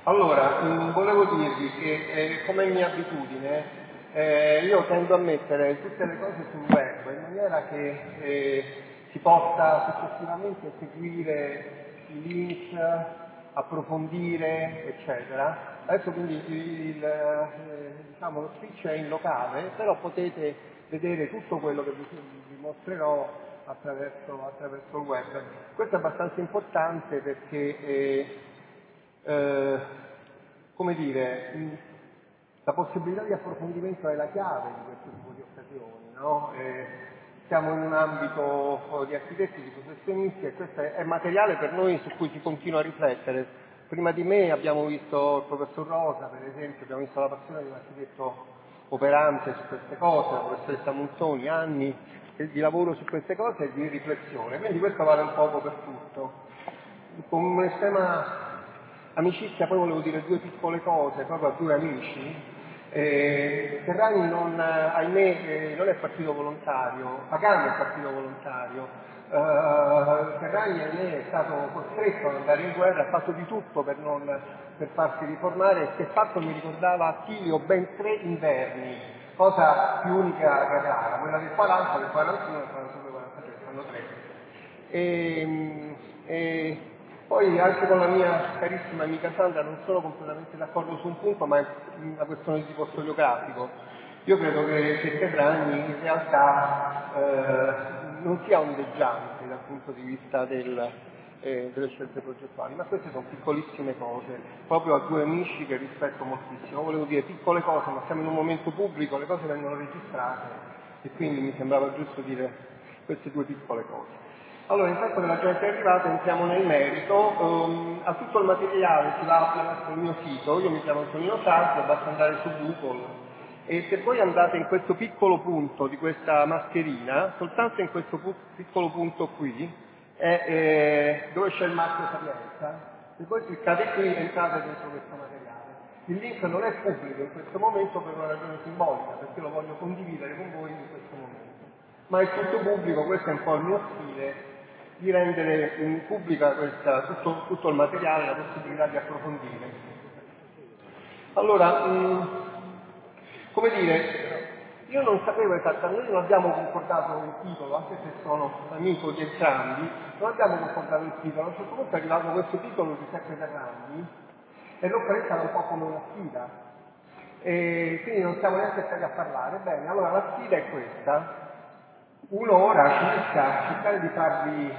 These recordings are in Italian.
Allora, volevo dirvi che come mia abitudine io tendo a mettere tutte le cose sul web in maniera che si possa successivamente seguire i link, approfondire, eccetera. Adesso quindi diciamo, lo speech è in locale, però potete vedere tutto quello che vi mostrerò attraverso il web. Questo è abbastanza importante perché come dire, la possibilità di approfondimento è la chiave di questo tipo di occasioni, no? Siamo in un ambito di architetti, di professionisti, e questo è materiale per noi su cui si continua a riflettere. Prima di me abbiamo visto il professor Rosa, per esempio, abbiamo visto la passione di un architetto operante su queste cose, la professoressa Montoni, anni di lavoro su queste cose e di riflessione, quindi questo vale un poco per tutto. Con un'estrema amicizia poi volevo dire due piccole cose proprio a due amici. Ferragni ahimè non è partito volontario, Pagani è partito volontario. Ferragni ahimè è stato costretto ad andare in guerra, ha fatto di tutto per farsi riformare, e che fatto mi ricordava Attilio ben 3 inverni, cosa più unica che rara, quella del 40, del 41 e del 42, 43, sono 3. Poi anche con la mia carissima amica Sandra non sono completamente d'accordo su un punto, ma è una questione di tipo storiografico. Io credo che Ferragni in realtà non sia ondeggiante dal punto di vista delle scelte progettuali, ma queste sono piccolissime cose, proprio a due amici che rispetto moltissimo. Volevo dire piccole cose, ma siamo in un momento pubblico, le cose vengono registrate e quindi mi sembrava giusto dire queste due piccole cose. Allora, intanto che la gente è arrivata, entriamo nel merito. A tutto il materiale si va attraverso il mio sito, io mi chiamo Antonino Sardi, basta andare su Google, e se voi andate in questo piccolo punto di questa mascherina, soltanto in questo piccolo punto qui, dove c'è il marchio Sapienza, se voi cliccate qui entrate dentro questo materiale. Il link non è pubblico in questo momento per una ragione simbolica, perché lo voglio condividere con voi in questo momento. Ma è tutto pubblico, questo è un po' il mio stile, di rendere pubblica tutto il materiale, la possibilità di approfondire. Allora, come dire, io non sapevo esattamente, noi non abbiamo concordato il titolo, anche se sono amico di entrambi, non abbiamo concordato il titolo. A un certo punto è arrivato questo titolo di Giuseppe Ferragni e l'ho presa un po' come una sfida, e quindi non siamo neanche stati a parlare. Bene, allora la sfida è questa: un'ora circa cercare di farvi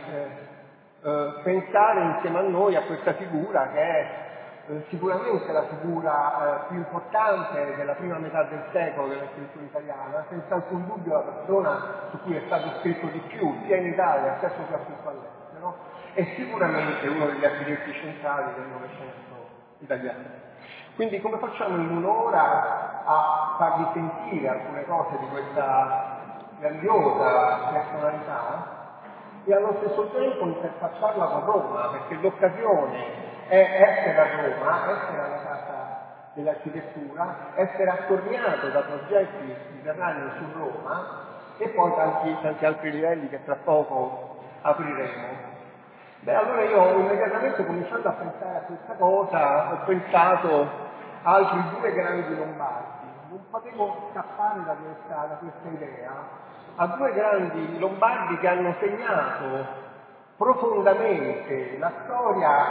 pensare insieme a noi a questa figura che è sicuramente la figura più importante della prima metà del secolo della scrittura italiana, senza alcun dubbio la persona su cui è stato scritto di più, sia in Italia sia soprattutto all'estero, e sicuramente uno degli architetti centrali del Novecento italiano. Quindi come facciamo in un'ora a farvi sentire alcune cose di questa grandiosa personalità e allo stesso tempo interfacciarla con Roma, perché l'occasione è essere a Roma, essere alla Casa dell'Architettura, essere attorniato da progetti di Ferragni su Roma e poi tanti altri livelli che tra poco apriremo. Beh, allora io immediatamente, cominciando a pensare a questa cosa, ho pensato a altri due grandi lombardi. Non potevo scappare da questa idea, a due grandi lombardi che hanno segnato profondamente la storia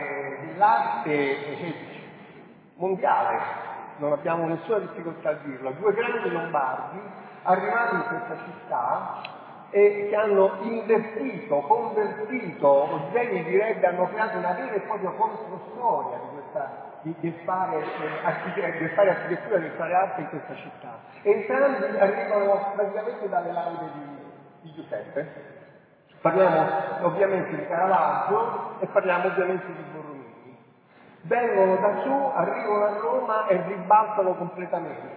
dell'arte mondiale, non abbiamo nessuna difficoltà a dirlo, due grandi lombardi arrivati in questa città e che hanno invertito, convertito, o Geni direbbe hanno creato una vera e propria controstoria del fare architettura, del fare arte in questa città. Entrambi arrivano praticamente dalle laude di Giuseppe. Parliamo ovviamente di Caravaggio e parliamo ovviamente di Borromini. Vengono da su, arrivano a Roma e ribaltano completamente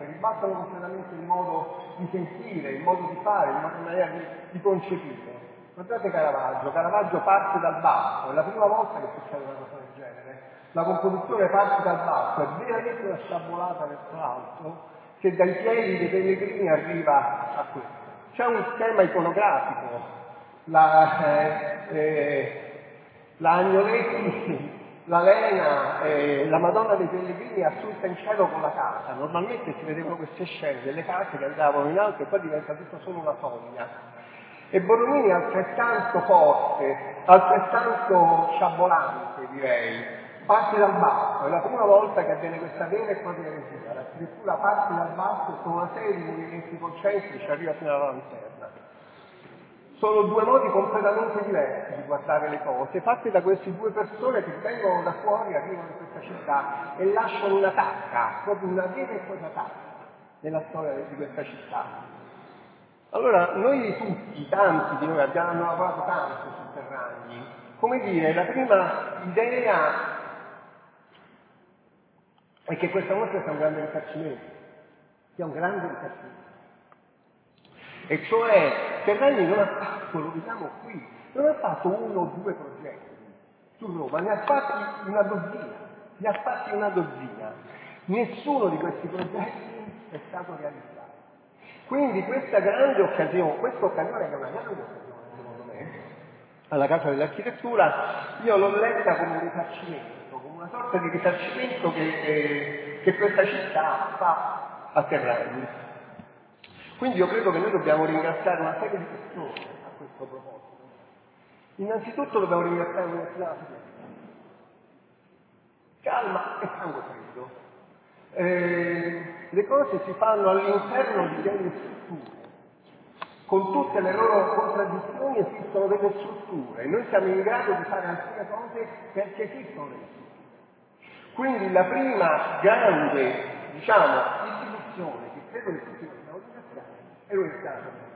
il modo di sentire, il modo di fare, la maniera di concepire. Guardate Caravaggio parte dal basso, è la prima volta che succede una cosa del genere. La composizione parte dal basso, è veramente una sciabolata verso l'alto, che dai piedi dei pellegrini arriva a questo. C'è un schema iconografico, la Agnoletti la Lena, la Madonna dei Pellegrini assunta in cielo con la casa. Normalmente si vedevano queste scene delle case che andavano in alto e poi diventa tutto solo una soglia. E Borromini è altrettanto forte, altrettanto sciabolante, direi. Parte dal basso, è la prima volta che avviene questa vera e propria eresia. La scrittura parte dal basso con una serie di movimenti concentrici, arriva fino alla lanterna. Sono due modi completamente diversi di guardare le cose, fatte da queste due persone che vengono da fuori, arrivano in questa città e lasciano una tacca, proprio una vera e propria tacca nella storia di questa città. Allora, noi tutti, tanti di noi abbiamo lavorato tanto su Ferragni. Come dire, la prima idea è che questa mostra sia un grande risarcimento, sia un grande risarcimento. E cioè, Ferragni non ha fatto, lo vediamo qui, non ha fatto uno o due progetti su Roma, ne ha fatti una dozzina. Nessuno di questi progetti è stato realizzato. Quindi questa grande occasione, questa occasione che è una grande occasione, secondo me, alla Casa dell'Architettura, io l'ho letta come un risarcimento, come una sorta di risarcimento che questa città fa a Ferragni. Quindi io credo che noi dobbiamo ringraziare una serie di persone a questo proposito. Innanzitutto dobbiamo ringraziare l'Università della Sapienza. Calma e sangue freddo. Le cose si fanno all'interno di delle strutture. Con tutte le loro contraddizioni esistono delle strutture. Noi siamo in grado di fare alcune cose perché esistono delle strutture. Quindi la prima grande, istituzione che credo che tutti dobbiamo ringraziare è l'Università della Sapienza.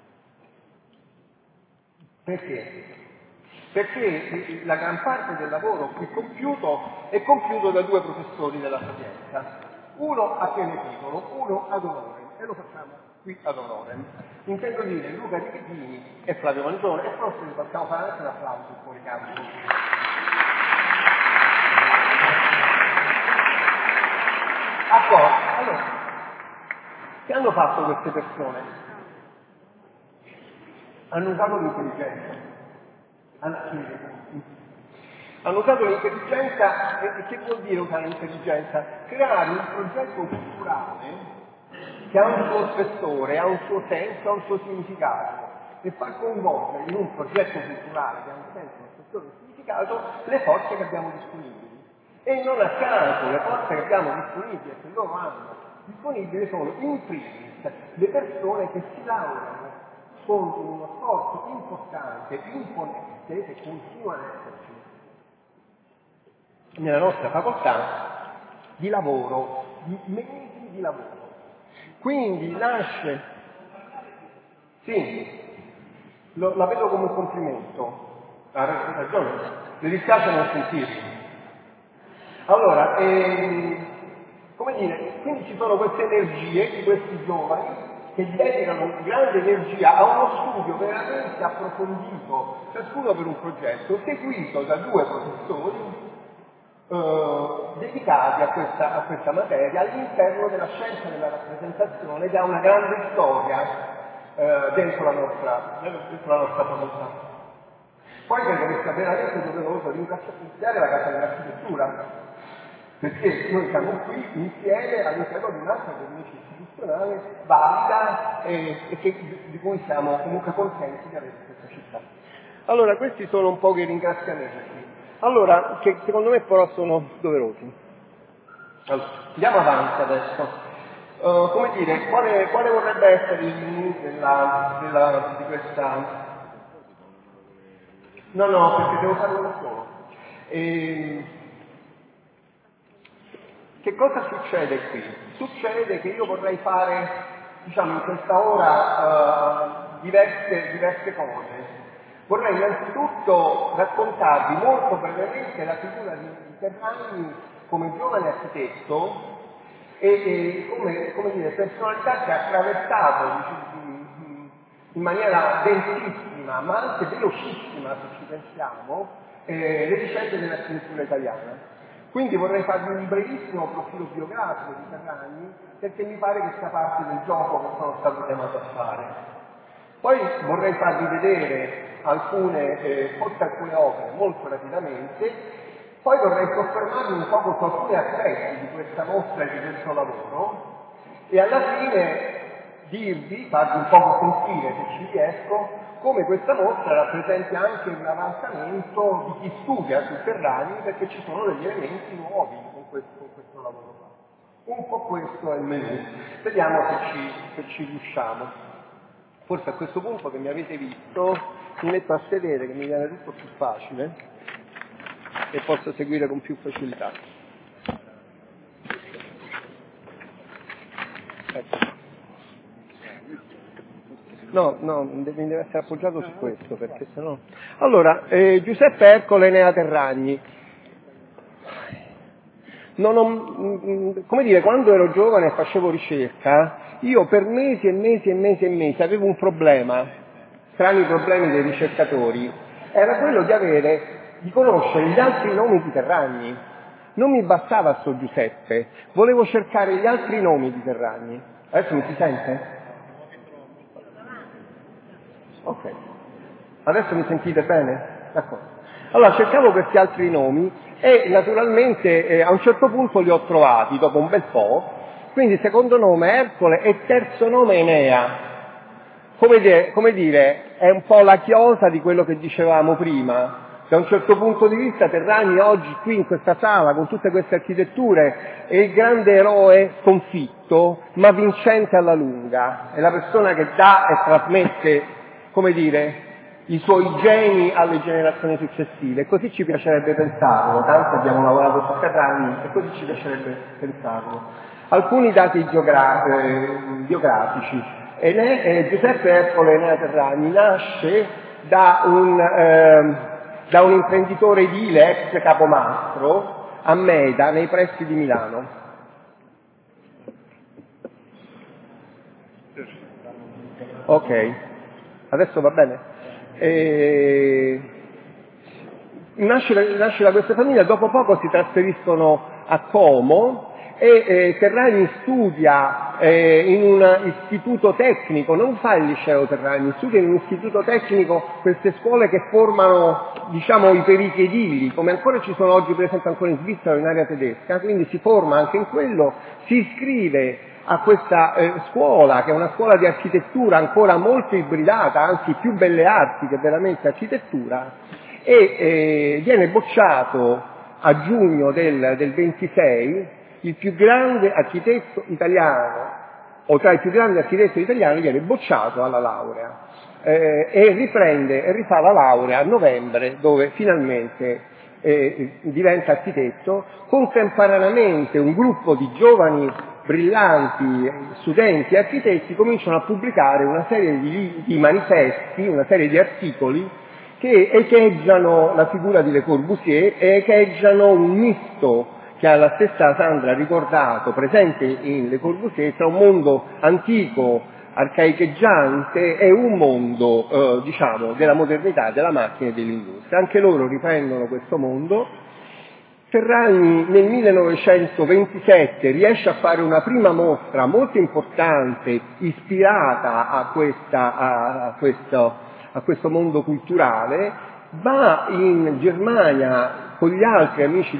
Perché? Perché la gran parte del lavoro qui compiuto è compiuto da due professori della Sapienza, uno a pieno titolo, uno ad honorem, e lo facciamo qui ad honorem. Intendo dire Luca Richettini e Flavio Mangione, e forse vi possiamo fare anche un applauso fuori campo. Allora, che hanno fatto queste persone? Hanno usato l'intelligenza. Hanno usato l'intelligenza, e che vuol dire usare l'intelligenza? Creare un progetto culturale che ha un suo spessore, ha un suo senso, ha un suo significato, e far coinvolgere in un progetto culturale che ha un senso, un spessore e un significato le forze che abbiamo disponibili. E non a caso le forze che abbiamo disponibili e che loro hanno disponibili sono in primis le persone che si laureano con uno sforzo importante, imponente, che continua ad esserci nella nostra facoltà di lavoro, di mesi di lavoro. Quindi nasce, sì, la vedo come un complimento, ha ragione, mi dispiace non sentirlo. Allora, come dire, quindi ci sono queste energie di questi giovani che dedicano grande energia a uno studio veramente approfondito, ciascuno per un progetto, seguito da due professori dedicati a questa materia all'interno della scienza della rappresentazione, che ha una grande storia dentro la nostra facoltà. Poi credo che sia veramente doveroso ringraziare la Casa dell'Architettura, perché noi siamo qui insieme all'interno di un'altra cornice istituzionale valida di cui siamo comunque contenti di avere questa città. Allora, questi sono un po' i ringraziamenti. Allora, che secondo me però sono doverosi. Allora, andiamo avanti adesso. Come dire, quale vorrebbe essere il menu di questa... No, perché devo farlo da solo. Che cosa succede qui? Succede che io vorrei fare, in questa ora diverse cose. Vorrei innanzitutto raccontarvi molto brevemente la figura di Ferragni come giovane architetto e come dire, personalità che ha attraversato in maniera densissima, ma anche velocissima, se ci pensiamo, le vicende dell'architettura italiana. Quindi vorrei farvi un brevissimo profilo biografico di Ferragni, perché mi pare che sia parte del gioco che sono stato chiamato a fare. Poi vorrei farvi vedere forse alcune opere molto rapidamente, Poi vorrei soffermarmi un poco su alcuni aspetti di questa mostra e di questo lavoro e alla fine farvi un poco sentire, se ci riesco, come questa mostra rappresenta anche un avanzamento di chi studia sui Ferragni, perché ci sono degli elementi nuovi con questo lavoro qua. Un po' questo è il menù. Vediamo se ci riusciamo. Forse a questo punto che mi avete visto mi metto a sedere, che mi viene tutto più facile e posso seguire con più facilità. Ecco. No, mi deve essere appoggiato su questo, perché sennò... Allora, Giuseppe Ercole e Enea Terragni. Come dire, quando ero giovane e facevo ricerca, io per mesi e mesi avevo un problema, strani problemi dei ricercatori, era quello di conoscere gli altri nomi di Terragni. Non mi bastava sto Giuseppe, volevo cercare gli altri nomi di Terragni. Adesso mi si sente? Ok. Adesso mi sentite bene? D'accordo. Allora cercavo questi altri nomi e naturalmente a un certo punto li ho trovati dopo un bel po', quindi secondo nome Ercole e terzo nome Enea. Come dire, è un po' la chiosa di quello che dicevamo prima. Da un certo punto di vista Terragni oggi qui in questa sala con tutte queste architetture è il grande eroe sconfitto ma vincente alla lunga, è la persona che dà e trasmette, come dire, i suoi geni alle generazioni successive, e così ci piacerebbe pensarlo, tanto abbiamo lavorato su Terragni e così ci piacerebbe pensarlo. Alcuni dati biografici. Giuseppe Ercole Enea Terragni nasce da un imprenditore edile, ex capomastro, a Meda, nei pressi di Milano. Ok, adesso va bene? Nasce da questa famiglia, dopo poco si trasferiscono a Como e Terragni studia in un istituto tecnico, non fa il liceo Terragni, studia in un istituto tecnico queste scuole che formano, diciamo, i periti edili, come ancora ci sono oggi, per esempio ancora in Svizzera o in area tedesca, quindi si forma anche in quello, si iscrive a questa scuola, che è una scuola di architettura ancora molto ibridata, anzi più belle arti che veramente architettura, e viene bocciato a giugno del 26, il più grande architetto italiano, o tra i più grandi architetti italiani, viene bocciato alla laurea e rifà la laurea a novembre, dove finalmente diventa architetto. Contemporaneamente un gruppo di giovani brillanti studenti architetti cominciano a pubblicare una serie di manifesti, una serie di articoli che echeggiano la figura di Le Corbusier e echeggiano un misto che la stessa Sandra ha ricordato, presente in Le Corbusier, tra un mondo antico, arcaicheggiante e un mondo, diciamo, della modernità, della macchina e dell'industria. Anche loro riprendono questo mondo. Terragni nel 1927 riesce a fare una prima mostra molto importante, ispirata a questo mondo culturale, va in Germania con gli altri amici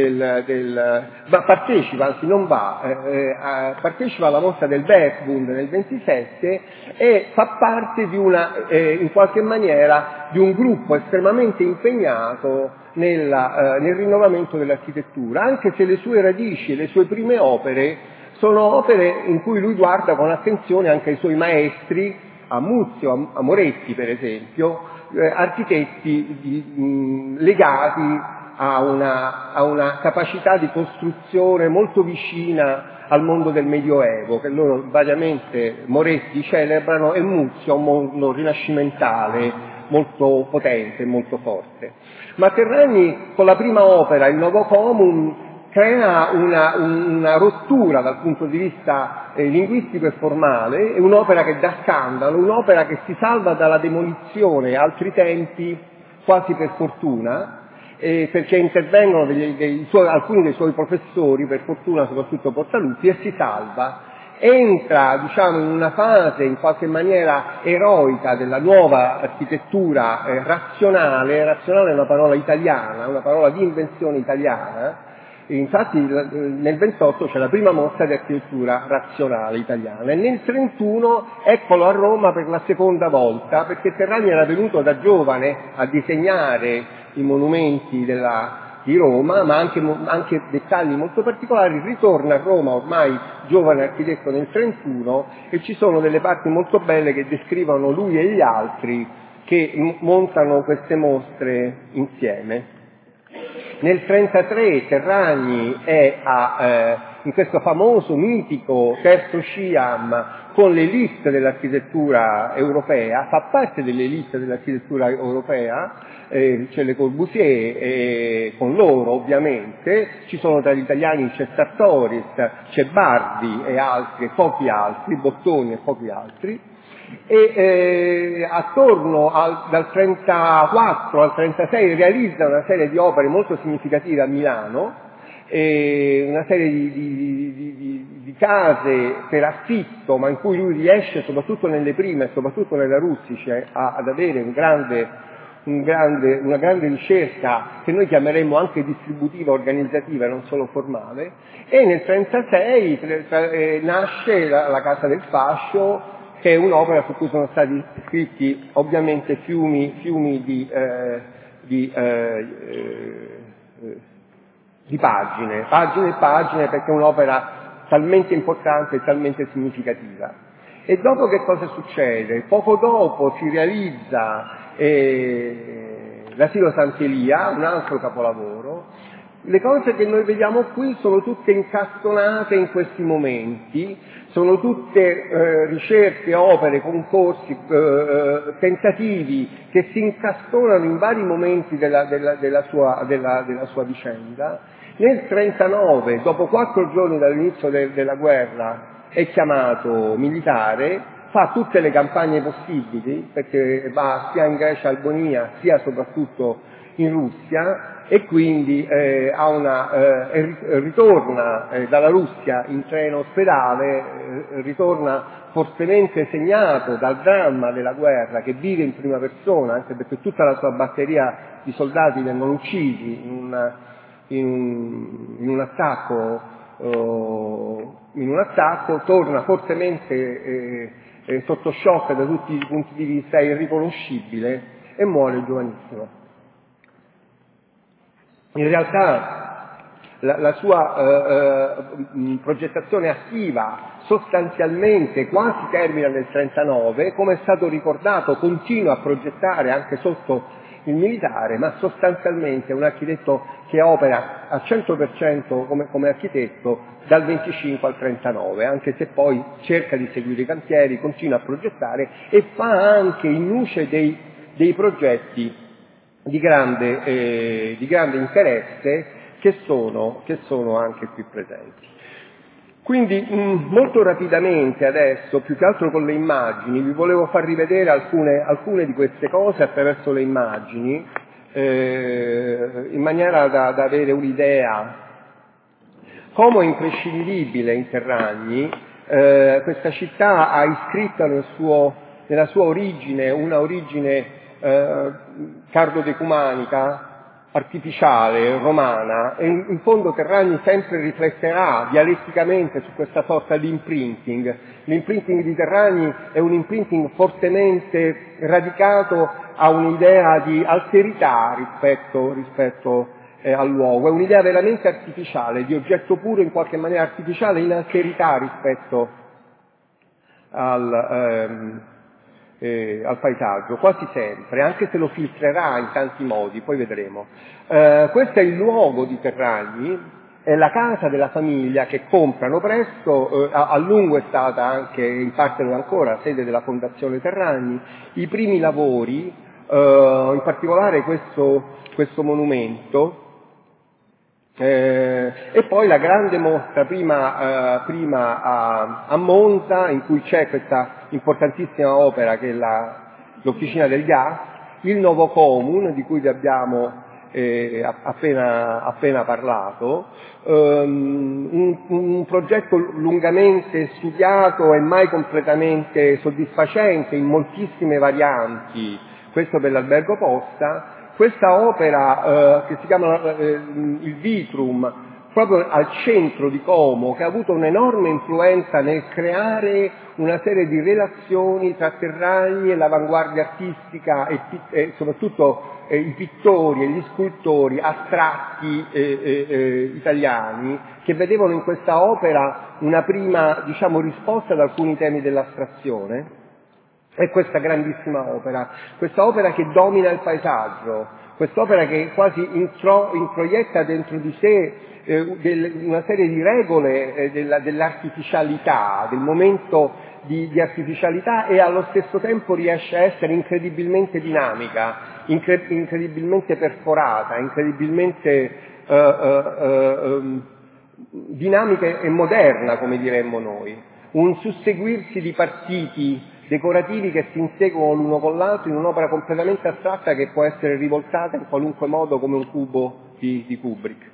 partecipa alla mostra del Bergbund nel 27 e fa parte in qualche maniera di un gruppo estremamente impegnato nel rinnovamento dell'architettura, anche se le sue radici e le sue prime opere sono opere in cui lui guarda con attenzione anche ai suoi maestri, a Muzio, a Moretti per esempio, architetti legati a una capacità di costruzione molto vicina al mondo del Medioevo, che loro variamente Moretti celebrano, e Muzio un mondo rinascimentale molto potente e molto forte. Ma Terragni con la prima opera, il Novocomum, crea una rottura dal punto di vista linguistico e formale, è un'opera che dà scandalo, un'opera che si salva dalla demolizione altri tempi quasi per fortuna, perché intervengono alcuni dei suoi professori, per fortuna soprattutto Portaluppi, e si salva. entra, diciamo, in una fase in qualche maniera eroica della nuova architettura razionale. Razionale è una parola italiana, una parola di invenzione italiana. Infatti nel 28 c'è la prima mostra di architettura razionale italiana e nel 31 eccolo a Roma per la seconda volta, perché Terragni era venuto da giovane a disegnare i monumenti di Roma, ma anche dettagli molto particolari. Ritorna a Roma ormai giovane architetto nel 31 e ci sono delle parti molto belle che descrivono lui e gli altri che montano queste mostre insieme. Nel 33 Terragni è in questo famoso, mitico terzo Sciam con l'élite dell'architettura europea, fa parte dell'élite dell'architettura europea, c'è Le Corbusier con loro ovviamente, ci sono tra gli italiani c'è Sartoris, c'è Bardi e altri, e pochi altri, Bottoni e pochi altri. E attorno dal 34 al 36 realizza una serie di opere molto significative a Milano, una serie di case per affitto, ma in cui lui riesce, soprattutto nelle prime, soprattutto nella Rustice, ad avere una grande ricerca che noi chiameremmo anche distributiva, organizzativa e non solo formale. E nel 36 nasce la Casa del Fascio, che è un'opera su cui sono stati scritti ovviamente fiumi di pagine e pagine, perché è un'opera talmente importante e talmente significativa. E dopo che cosa succede? Poco dopo si realizza l'Asilo Sant'Elia, un altro capolavoro. Le cose che noi vediamo qui sono tutte incastonate in questi momenti, sono tutte ricerche, opere, concorsi, tentativi che si incastonano in vari momenti della sua vicenda. Nel 39, dopo 4 giorni dall'inizio della guerra, è chiamato militare, fa tutte le campagne possibili, perché va sia in Grecia Albonia, sia soprattutto in Russia, e quindi ritorna dalla Russia in treno ospedale, ritorna fortemente segnato dal dramma della guerra, che vive in prima persona, anche perché tutta la sua batteria di soldati vengono uccisi in un attacco, torna fortemente sotto shock da tutti i punti di vista, è irriconoscibile e muore giovanissimo. In realtà la sua progettazione attiva sostanzialmente quasi termina nel 39, come è stato ricordato continua a progettare anche sotto il militare, ma sostanzialmente è un architetto che opera al 100% come architetto dal 25 al 39, anche se poi cerca di seguire i cantieri, continua a progettare e fa anche in luce dei progetti di grande interesse che sono anche qui presenti. Quindi molto rapidamente adesso, più che altro con le immagini, vi volevo far rivedere alcune di queste cose attraverso le immagini, in maniera da avere un'idea. Como è imprescindibile in Terragni, questa città ha iscritta nella sua origine una origine cardo-decumanica, artificiale, romana, e in fondo Terragni sempre rifletterà dialetticamente su questa sorta di imprinting. L'imprinting di Terragni è un imprinting fortemente radicato a un'idea di alterità rispetto al luogo, è un'idea veramente artificiale, di oggetto puro in qualche maniera artificiale, in alterità rispetto al paesaggio, quasi sempre, anche se lo filtrerà in tanti modi, poi vedremo. Questo è il luogo di Terragni, è la casa della famiglia che comprano presto, a lungo è stata anche, in parte lo è ancora, sede della Fondazione Terragni. I primi lavori, in particolare questo monumento, e poi la grande mostra prima a Monza, in cui c'è questa importantissima opera che è l'Officina del Gas, il Novo Comune, di cui vi abbiamo appena parlato, un progetto lungamente studiato e mai completamente soddisfacente in moltissime varianti, questo per l'albergo Posta. Questa opera che si chiama il Vitrum, proprio al centro di Como, che ha avuto un'enorme influenza nel creare una serie di relazioni tra Terragni e l'avanguardia artistica e soprattutto i pittori e gli scultori astratti italiani, che vedevano in questa opera una prima, diciamo, risposta ad alcuni temi dell'astrazione. È questa grandissima opera, questa opera che domina il paesaggio, quest'opera che quasi introietta dentro di sé una serie di regole dell'artificialità, del momento di artificialità, e allo stesso tempo riesce a essere incredibilmente dinamica, incredibilmente perforata, incredibilmente dinamica e moderna, come diremmo noi. Un susseguirsi di partiti decorativi che si inseguono l'uno con l'altro in un'opera completamente astratta che può essere rivoltata in qualunque modo come un cubo di Kubrick.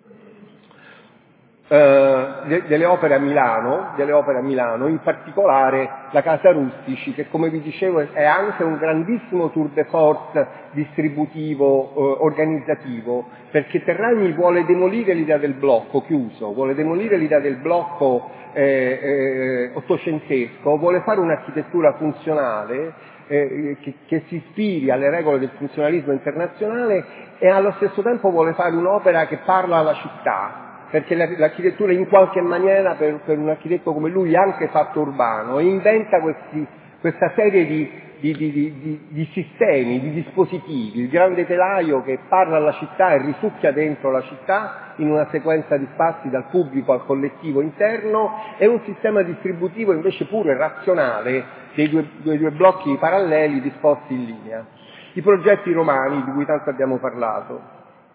Delle opere a Milano, in particolare la Casa Rustici, che come vi dicevo è anche un grandissimo tour de force distributivo, organizzativo, perché Terragni vuole demolire l'idea del blocco chiuso, vuole demolire l'idea del blocco ottocentesco, vuole fare un'architettura funzionale che si ispiri alle regole del funzionalismo internazionale, e allo stesso tempo vuole fare un'opera che parla alla città, perché l'architettura in qualche maniera per un architetto come lui è anche fatto urbano, e inventa questa serie di sistemi, di dispositivi, il grande telaio che parla alla città e risucchia dentro la città in una sequenza di spazi dal pubblico al collettivo interno, e un sistema distributivo invece puro e razionale dei due blocchi paralleli disposti in linea. I progetti romani di cui tanto abbiamo parlato.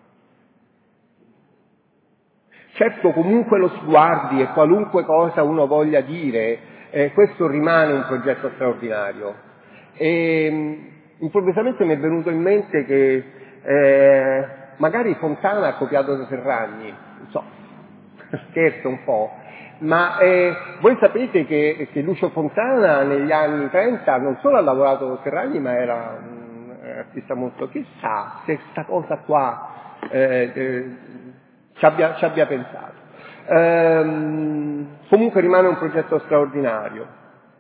Certo, comunque lo si guardi e qualunque cosa uno voglia dire, questo rimane un progetto straordinario. E improvvisamente mi è venuto in mente che magari Fontana ha copiato da Terragni, non so, scherzo un po', ma voi sapete che Lucio Fontana negli anni 30 non solo ha lavorato con Terragni, ma era un artista molto, chissà se sta cosa qua ci abbia pensato. Comunque rimane un progetto straordinario.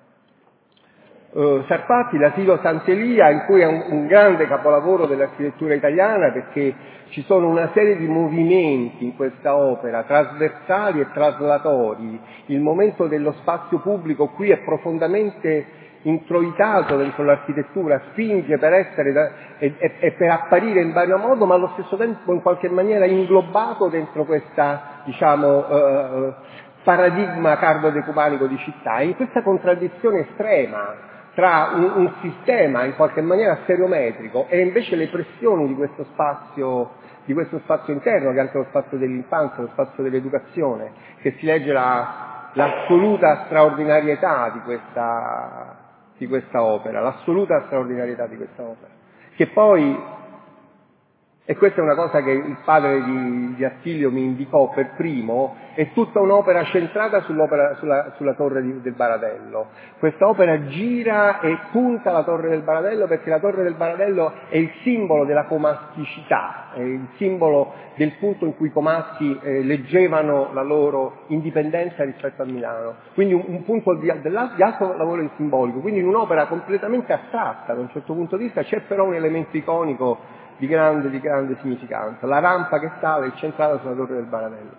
Sarpatti, l'asilo Sant'Elia, in cui è un grande capolavoro dell'architettura italiana, perché ci sono una serie di movimenti in questa opera, trasversali e traslatori. Il momento dello spazio pubblico qui è profondamente introitato dentro l'architettura, spinge per essere e per apparire in vario modo, ma allo stesso tempo in qualche maniera inglobato dentro questa, diciamo, paradigma cardo-decumanico di città. E in questa contraddizione estrema tra un sistema in qualche maniera stereometrico e invece le pressioni di questo spazio interno, che è anche lo spazio dell'infanzia, lo spazio dell'educazione, che si legge l'assoluta straordinarietà di questa opera, l'assoluta straordinarietà di questa opera, che poi, e questa è una cosa che il padre di Attilio mi indicò per primo, è tutta un'opera centrata sulla torre del Baradello. Questa opera gira e punta alla torre del Baradello, perché la torre del Baradello è il simbolo della comasticità, è il simbolo del punto in cui i comaschi leggevano la loro indipendenza rispetto a Milano. Quindi un punto di alto valore simbolico. Quindi in un'opera completamente astratta da un certo punto di vista c'è però un elemento iconico di grande significanza, la rampa che sale è centrata sulla torre del Baradello.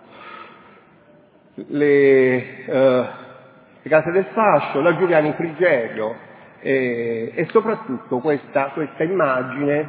Le case del fascio, la Giuliani Frigerio, e soprattutto questa immagine,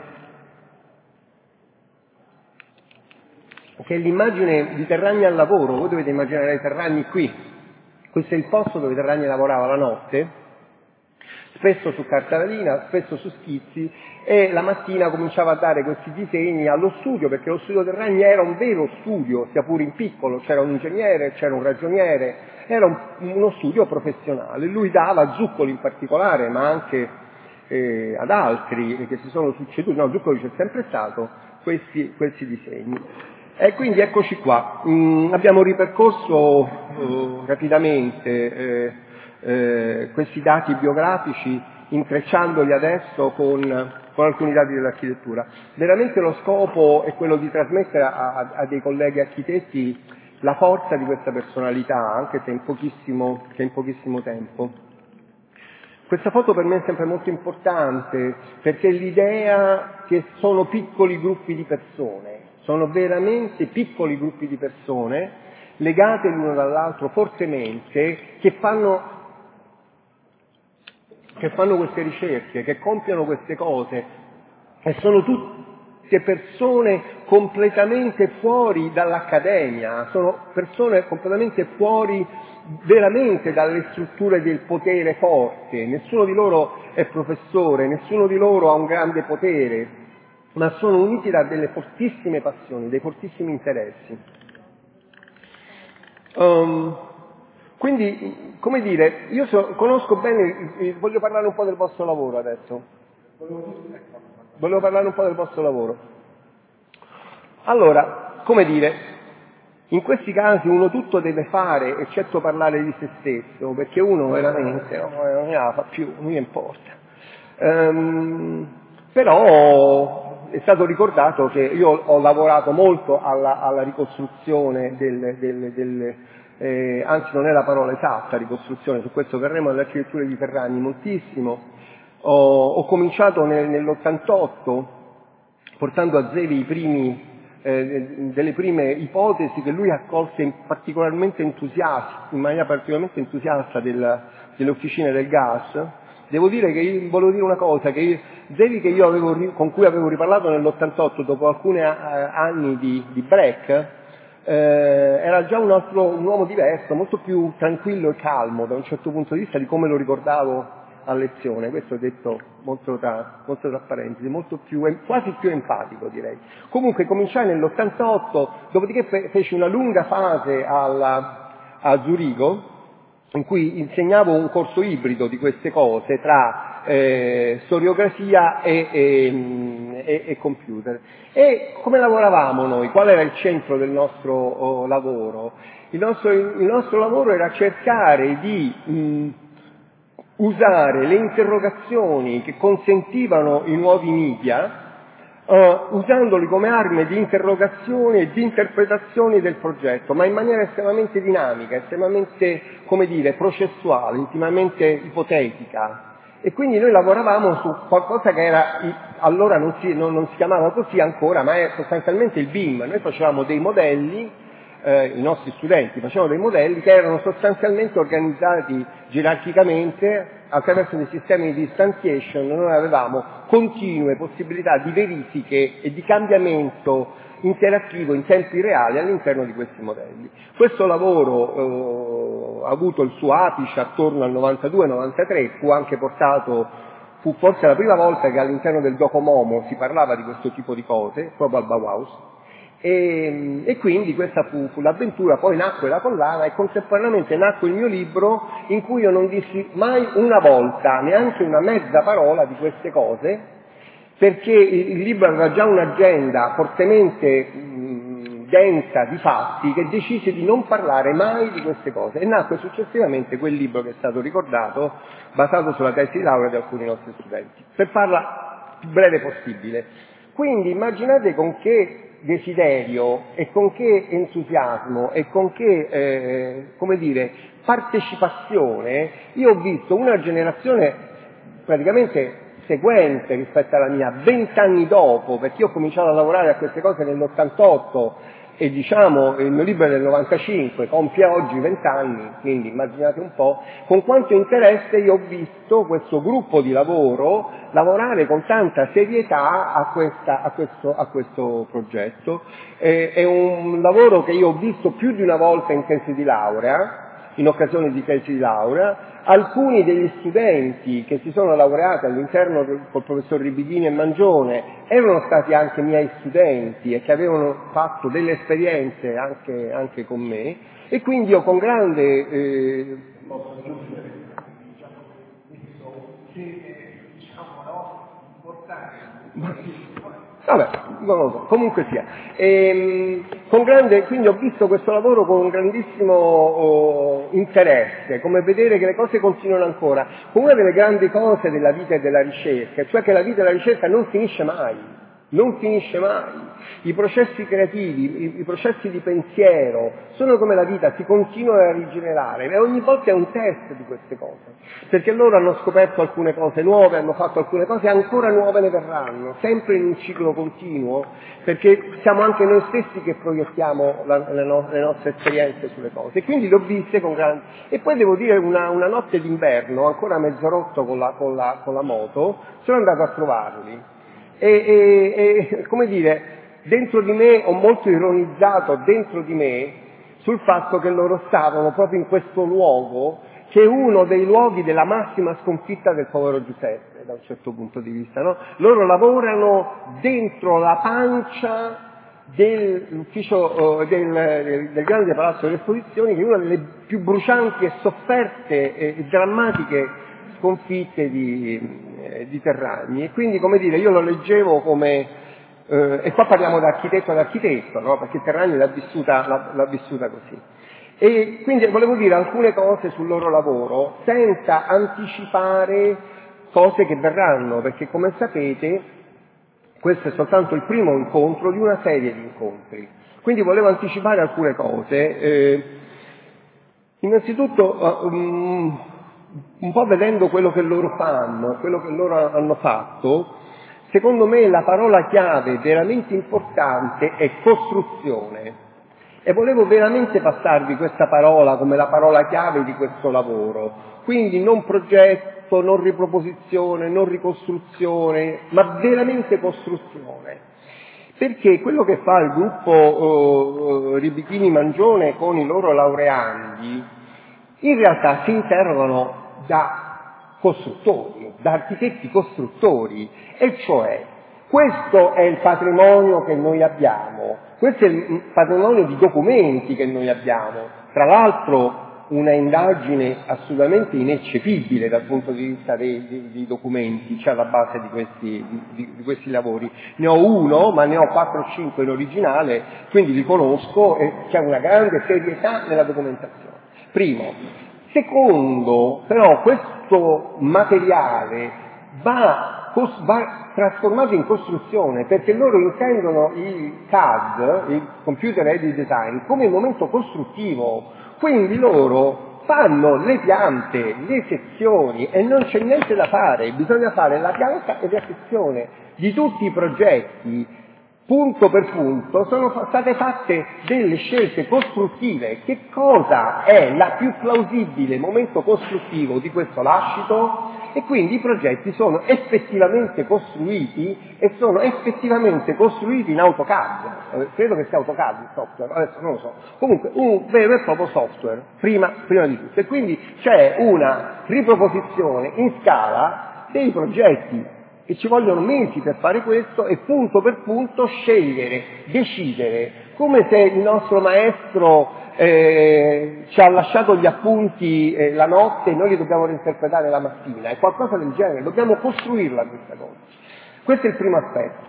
che è l'immagine di Terragni al lavoro. Voi dovete immaginare Terragni qui, questo è il posto dove Terragni lavorava la notte, spesso su cartolina, spesso su schizzi, e la mattina cominciava a dare questi disegni allo studio, perché lo studio Terragni era un vero studio, sia pure in piccolo, c'era un ingegnere, c'era un ragioniere, era uno studio professionale. Lui dava a Zuccoli in particolare, ma anche ad altri che si sono succeduti, no, Zuccoli c'è sempre stato, questi disegni. E quindi eccoci qua. Abbiamo ripercorso rapidamente questi dati biografici, intrecciandoli adesso con alcuni dati dell'architettura. Veramente lo scopo è quello di trasmettere a dei colleghi architetti la forza di questa personalità, anche se in pochissimo tempo. Questa foto per me è sempre molto importante perché l'idea che sono piccoli gruppi di persone, sono veramente piccoli gruppi di persone legate l'uno dall'altro fortemente, che fanno queste ricerche, che compiono queste cose, e sono tutte persone completamente fuori dall'accademia, sono persone completamente fuori veramente dalle strutture del potere forte. Nessuno di loro è professore, nessuno di loro ha un grande potere, ma sono uniti da delle fortissime passioni, dei fortissimi interessi. Quindi, come dire, io conosco bene, voglio parlare un po' del vostro lavoro adesso. Volevo parlare un po' del vostro lavoro. Allora, come dire, in questi casi uno tutto deve fare, eccetto parlare di se stesso, perché uno veramente non ne la fa più, non gli importa. Però è stato ricordato che io ho lavorato molto alla ricostruzione anzi non è la parola esatta, ricostruzione, su questo verremo all'architettura di Ferragni moltissimo. Ho cominciato nell'88 portando a Zevi delle prime ipotesi che lui accolse in maniera particolarmente entusiasta delle officine del gas. Devo dire che volevo dire una cosa, che Zevi con cui avevo riparlato nell'88 dopo alcuni anni di break, era già un uomo diverso, molto più tranquillo e calmo da un certo punto di vista di come lo ricordavo a lezione. Questo detto molto tra parentesi, quasi più empatico, direi. Comunque cominciai nell'88, dopodiché feci una lunga fase a Zurigo, in cui insegnavo un corso ibrido di queste cose tra storiografia e computer. E come lavoravamo noi? Qual era il centro del nostro lavoro? Il nostro lavoro era cercare di usare le interrogazioni che consentivano i nuovi media, usandoli come armi di interrogazione e di interpretazione del progetto, ma in maniera estremamente dinamica, estremamente, come dire, processuale, intimamente ipotetica. E quindi noi lavoravamo su qualcosa che era, allora non si chiamava così ancora, ma è sostanzialmente il BIM. Noi facevamo dei modelli, i nostri studenti facevano dei modelli che erano sostanzialmente organizzati gerarchicamente attraverso dei sistemi di instantiation. Noi avevamo continue possibilità di verifiche e di cambiamento interattivo in tempi reali all'interno di questi modelli. Questo lavoro ha avuto il suo apice attorno al 92-93, fu forse la prima volta che all'interno del Docomomo si parlava di questo tipo di cose, proprio al Bauhaus. E quindi questa fu l'avventura. Poi nacque la collana e contemporaneamente nacque il mio libro, in cui io non dissi mai una volta, neanche una mezza parola di queste cose, perché il libro aveva già un'agenda fortemente densa di fatti, che decise di non parlare mai di queste cose, e nacque successivamente quel libro che è stato ricordato, basato sulla tesi di laurea di alcuni nostri studenti, per farla più breve possibile. Quindi immaginate con che desiderio e con che entusiasmo e con che, come dire, partecipazione io ho visto una generazione praticamente seguente rispetto alla mia, 20 anni dopo, perché io ho cominciato a lavorare a queste cose nell'88 e diciamo il mio libro è del 95, compie oggi 20 anni, quindi immaginate un po' con quanto interesse io ho visto questo gruppo di lavoro lavorare con tanta serietà a questo progetto. È un lavoro che io ho visto più di una volta in tesi di laurea, in occasione di tesi di laurea. Alcuni degli studenti che si sono laureati all'interno col professor Ribidini e Mangione erano stati anche miei studenti e che avevano fatto delle esperienze anche con me, e quindi io con grande Vabbè, non lo so, comunque sia. Quindi ho visto questo lavoro con un grandissimo interesse, come vedere che le cose continuano ancora, con una delle grandi cose della vita e della ricerca, cioè che la vita e la ricerca non finisce mai, non finisce mai. I processi creativi, i processi di pensiero sono come la vita, si continuano a rigenerare e ogni volta è un test di queste cose, perché loro hanno scoperto alcune cose nuove, hanno fatto alcune cose, ancora nuove ne verranno, sempre in un ciclo continuo, perché siamo anche noi stessi che proiettiamo le nostre esperienze sulle cose. E quindi l'ho viste con grande... E poi devo dire, una notte d'inverno, ancora mezzo rotto con la moto, sono andato a trovarli. Come dire, dentro di me ho molto ironizzato dentro di me sul fatto che loro stavano proprio in questo luogo, che è uno dei luoghi della massima sconfitta del povero Giuseppe, da un certo punto di vista, no? Loro lavorano dentro la pancia dell'ufficio del grande palazzo delle esposizioni, che è una delle più brucianti e sofferte e drammatiche sconfitte di Terragni. E quindi, come dire, io lo leggevo come e qua parliamo da architetto ad architetto, no? Perché Terragni l'ha vissuta così. E quindi volevo dire alcune cose sul loro lavoro senza anticipare cose che verranno, perché come sapete questo è soltanto il primo incontro di una serie di incontri. Quindi volevo anticipare alcune cose. Innanzitutto un po' vedendo quello che loro fanno, quello che loro hanno fatto, secondo me la parola chiave veramente importante è costruzione. E volevo veramente passarvi questa parola come la parola chiave di questo lavoro. Quindi non progetto, non riproposizione, non ricostruzione, ma veramente costruzione. Perché quello che fa il gruppo Ribichini Mangione con i loro laureandi, in realtà si interrogano da costruttori, da architetti costruttori, e cioè questo è il patrimonio che noi abbiamo, questo è il patrimonio di documenti che noi abbiamo, tra l'altro una indagine assolutamente ineccepibile dal punto di vista dei documenti, cioè alla base di questi lavori. Ne ho uno, ma ne ho 4 o 5 in originale, quindi li conosco e c'è una grande serietà nella documentazione. Primo. Secondo, però, questo materiale va trasformato in costruzione, perché loro intendono il CAD, il Computer Aided Design, come momento costruttivo. Quindi loro fanno le piante, le sezioni e non c'è niente da fare, bisogna fare la pianta e la sezione di tutti i progetti. Punto per punto sono state fatte delle scelte costruttive. Che cosa è la più plausibile momento costruttivo di questo lascito? E quindi i progetti sono effettivamente costruiti e sono effettivamente costruiti in AutoCAD. Credo che sia AutoCAD il software, adesso non lo so. Comunque un vero e proprio software, prima di tutto. E quindi c'è una riproposizione in scala dei progetti. E ci vogliono mesi per fare questo e punto per punto scegliere, decidere, come se il nostro maestro ci ha lasciato gli appunti la notte e noi li dobbiamo reinterpretare la mattina, è qualcosa del genere, dobbiamo costruirla questa cosa. Questo è il primo aspetto.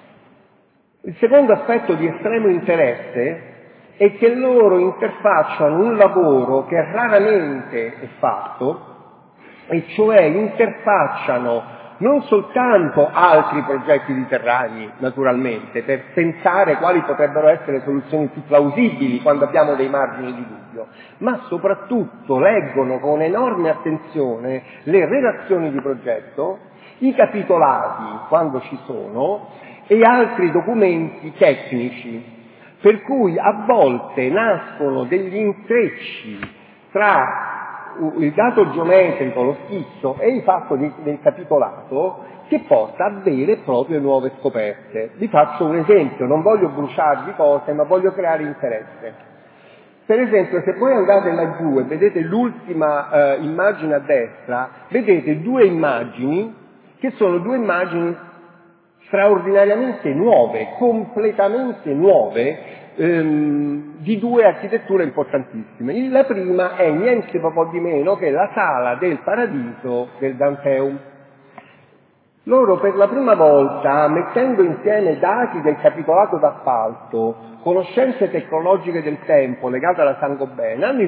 Il secondo aspetto di estremo interesse è che loro interfacciano un lavoro che raramente è fatto, e cioè interfacciano non soltanto altri progetti di Terragni, naturalmente, per pensare quali potrebbero essere soluzioni più plausibili quando abbiamo dei margini di dubbio, ma soprattutto leggono con enorme attenzione le relazioni di progetto, i capitolati, quando ci sono, e altri documenti tecnici, per cui a volte nascono degli intrecci tra il dato geometrico, lo schizzo e il fatto del capitolato, che porta a vere e proprie nuove scoperte. Vi faccio un esempio, non voglio bruciarvi cose, ma voglio creare interesse. Per esempio, se voi andate laggiù e vedete l'ultima immagine a destra, vedete 2 immagini che sono 2 immagini straordinariamente nuove, completamente nuove, di 2 architetture importantissime. La prima è niente po' di meno che la Sala del Paradiso del Danteum. Loro per la prima volta, mettendo insieme dati del capitolato d'appalto, conoscenze tecnologiche del tempo legate alla Saint-Gobain, hanno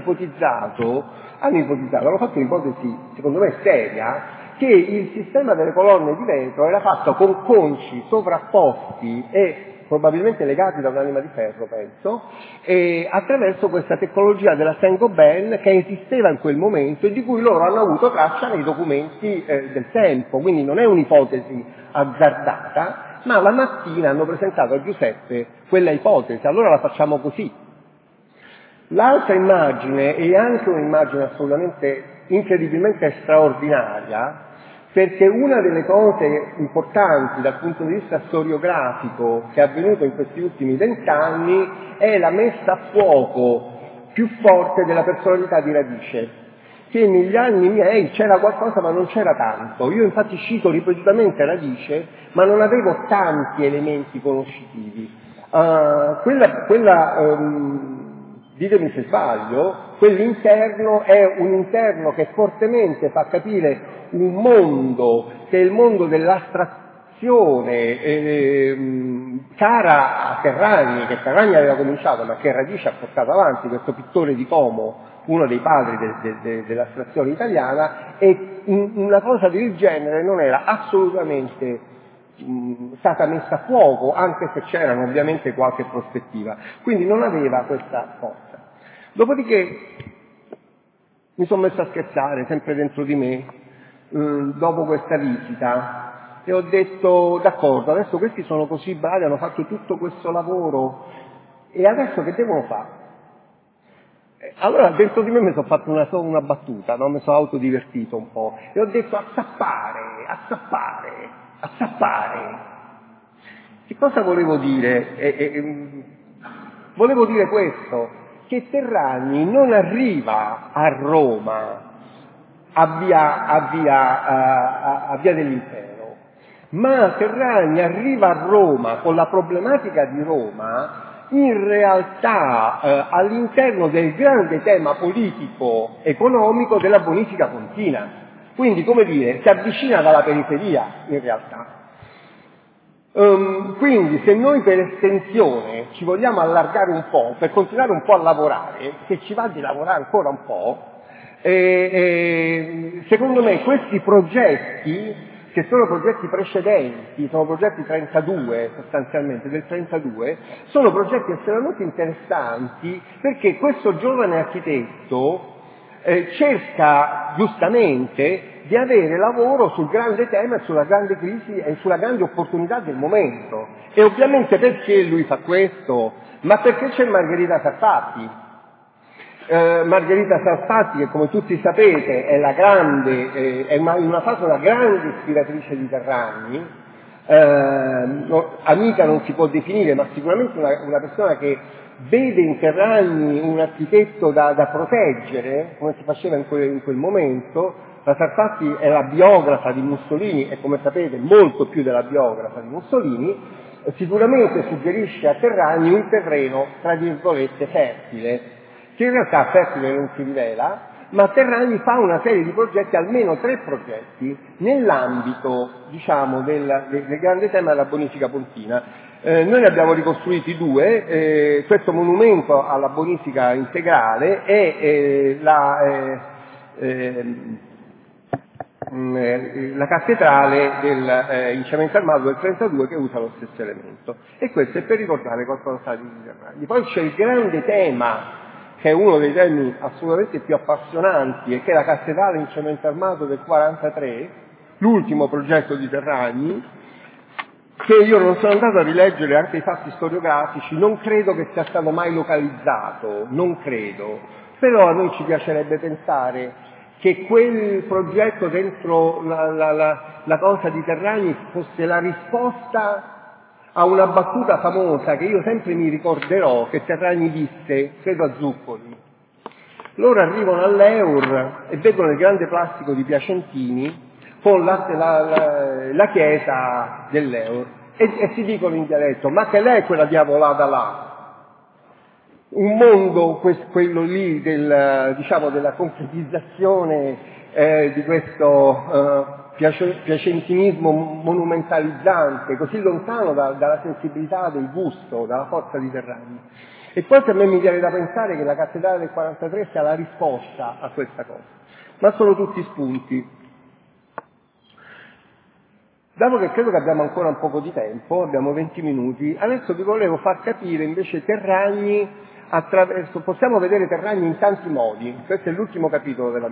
fatto un'ipotesi, secondo me seria, che il sistema delle colonne di vetro era fatto con conci sovrapposti e probabilmente legati da un'anima di ferro, penso, e attraverso questa tecnologia della Saint-Gobain che esisteva in quel momento e di cui loro hanno avuto traccia nei documenti del tempo, quindi non è un'ipotesi azzardata, ma la mattina hanno presentato a Giuseppe quella ipotesi, allora la facciamo così. L'altra immagine è anche un'immagine assolutamente incredibilmente straordinaria, perché una delle cose importanti dal punto di vista storiografico che è avvenuto in questi ultimi 20 anni è la messa a fuoco più forte della personalità di Radice, che negli anni miei c'era qualcosa ma non c'era tanto. Io infatti cito ripetutamente Radice, ma non avevo tanti elementi conoscitivi. Ditemi se sbaglio, quell'interno è un interno che fortemente fa capire un mondo che è il mondo dell'astrazione cara a Terragni, che Terragni aveva cominciato ma che Radice ha portato avanti, questo pittore di Como, uno dei padri dell'astrazione italiana, e una cosa del genere non era assolutamente stata messa a fuoco, anche se c'erano ovviamente qualche prospettiva, quindi non aveva questa forza. Dopodiché mi sono messo a scherzare sempre dentro di me dopo questa visita e ho detto d'accordo, adesso questi sono così bravi, hanno fatto tutto questo lavoro e adesso che devono fare? Allora dentro di me mi sono fatto una battuta, no? Mi sono autodivertito un po' e ho detto assappare. Che cosa volevo dire? Volevo dire questo, che Terragni non arriva a Roma a via dell'Impero, ma Terragni arriva a Roma con la problematica di Roma in realtà all'interno del grande tema politico-economico della bonifica pontina. Quindi, come dire, si avvicina dalla periferia, in realtà. Quindi, se noi per estensione ci vogliamo allargare un po', per continuare un po' a lavorare, se ci va di lavorare ancora un po', secondo me questi progetti, che sono progetti precedenti, sono progetti 32 sostanzialmente, del 32, sono progetti estremamente interessanti perché questo giovane architetto cerca giustamente di avere lavoro sul grande tema e sulla grande crisi e sulla grande opportunità del momento. E ovviamente perché lui fa questo? Ma perché c'è Margherita Sarfatti. Margherita Sarfatti, che come tutti sapete è in una fase una grande ispiratrice di Terragni, amica non si può definire, ma sicuramente una persona che vede in Terragni un architetto da proteggere, come si faceva in quel momento. La Sarfatti è la biografa di Mussolini e, come sapete, molto più della biografa di Mussolini. Sicuramente suggerisce a Terragni un terreno, tra virgolette, fertile, che in realtà fertile non si rivela, ma Terragni fa una serie di progetti, almeno 3 progetti, nell'ambito, diciamo, del grande tema della bonifica pontina. Noi ne abbiamo ricostruiti 2, questo monumento alla bonifica integrale e la cattedrale in cemento armato del 32 che usa lo stesso elemento, e questo è per ricordare qualcosa di Terragni. Poi c'è il grande tema, che è uno dei temi assolutamente più appassionanti, e che è la cattedrale in cemento armato del 43, l'ultimo progetto di Terragni, che io non sono andato a rileggere anche i fatti storiografici, non credo che sia stato mai localizzato, non credo, però a noi ci piacerebbe pensare che quel progetto dentro la cosa di Terragni fosse la risposta a una battuta famosa che io sempre mi ricorderò, che Terragni disse, credo a Zuccoli. Loro arrivano all'Eur e vedono il grande plastico di Piacentini con la chiesa dell'Eur e si dicono in dialetto: ma che lei quella diavolata là? Un mondo, quello lì della concretizzazione di questo piacentinismo monumentalizzante, così lontano dalla sensibilità del gusto, dalla forza di Terragni. E quasi a me mi viene da pensare che la cattedrale del 43 sia la risposta a questa cosa. Ma sono tutti spunti. Dato che credo che abbiamo ancora un poco di tempo, abbiamo 20 minuti, adesso vi volevo far capire invece Terragni possiamo vedere Terragni in tanti modi. Questo è l'ultimo capitolo della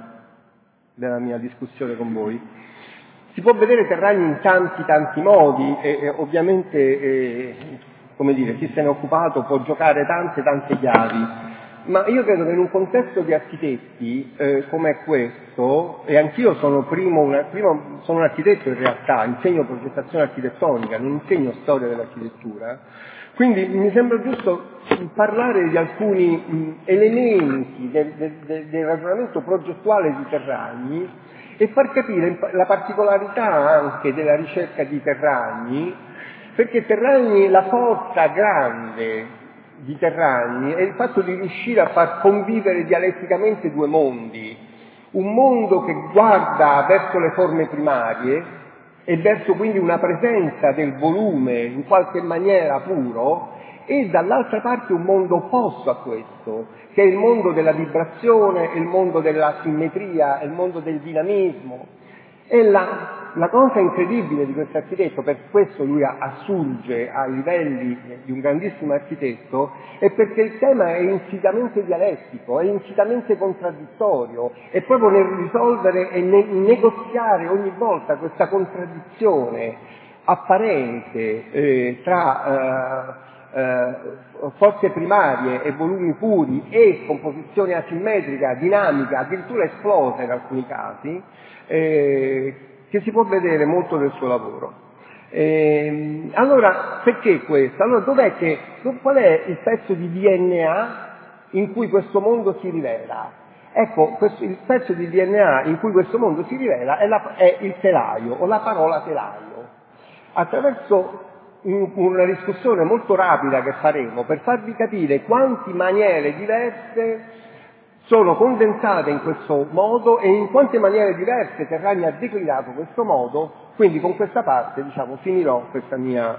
mia discussione con voi. Si può vedere Terragni in tanti modi e ovviamente, come dire, chi se ne è occupato può giocare tante chiavi. Ma io credo che in un contesto di architetti come questo, e anch'io sono sono un architetto in realtà, insegno progettazione architettonica, non insegno storia dell'architettura, quindi mi sembra giusto parlare di alcuni elementi del ragionamento progettuale di Terragni e far capire la particolarità anche della ricerca di Terragni, perché Terragni, la forza grande di Terragni è il fatto di riuscire a far convivere dialetticamente due mondi, un mondo che guarda verso le forme primarie e verso quindi una presenza del volume in qualche maniera puro, e dall'altra parte un mondo opposto a questo, che è il mondo della vibrazione, il mondo della simmetria, il mondo del dinamismo. E la cosa incredibile di questo architetto, per questo lui assurge ai livelli di un grandissimo architetto, è perché il tema è insitamente dialettico, è insitamente contraddittorio, è proprio nel risolvere e nel negoziare ogni volta questa contraddizione apparente tra forze primarie e volumi puri e composizione asimmetrica, dinamica, addirittura esplosa in alcuni casi, che si può vedere molto del suo lavoro. Allora, perché questo? Allora, qual è il pezzo di DNA in cui questo mondo si rivela? Ecco, il pezzo di DNA in cui questo mondo si rivela è il telaio, o la parola telaio. Attraverso una discussione molto rapida che faremo per farvi capire quante maniere diverse sono condensate in questo modo e in quante maniere diverse Terragni ha declinato questo modo, quindi con questa parte, finirò questa mia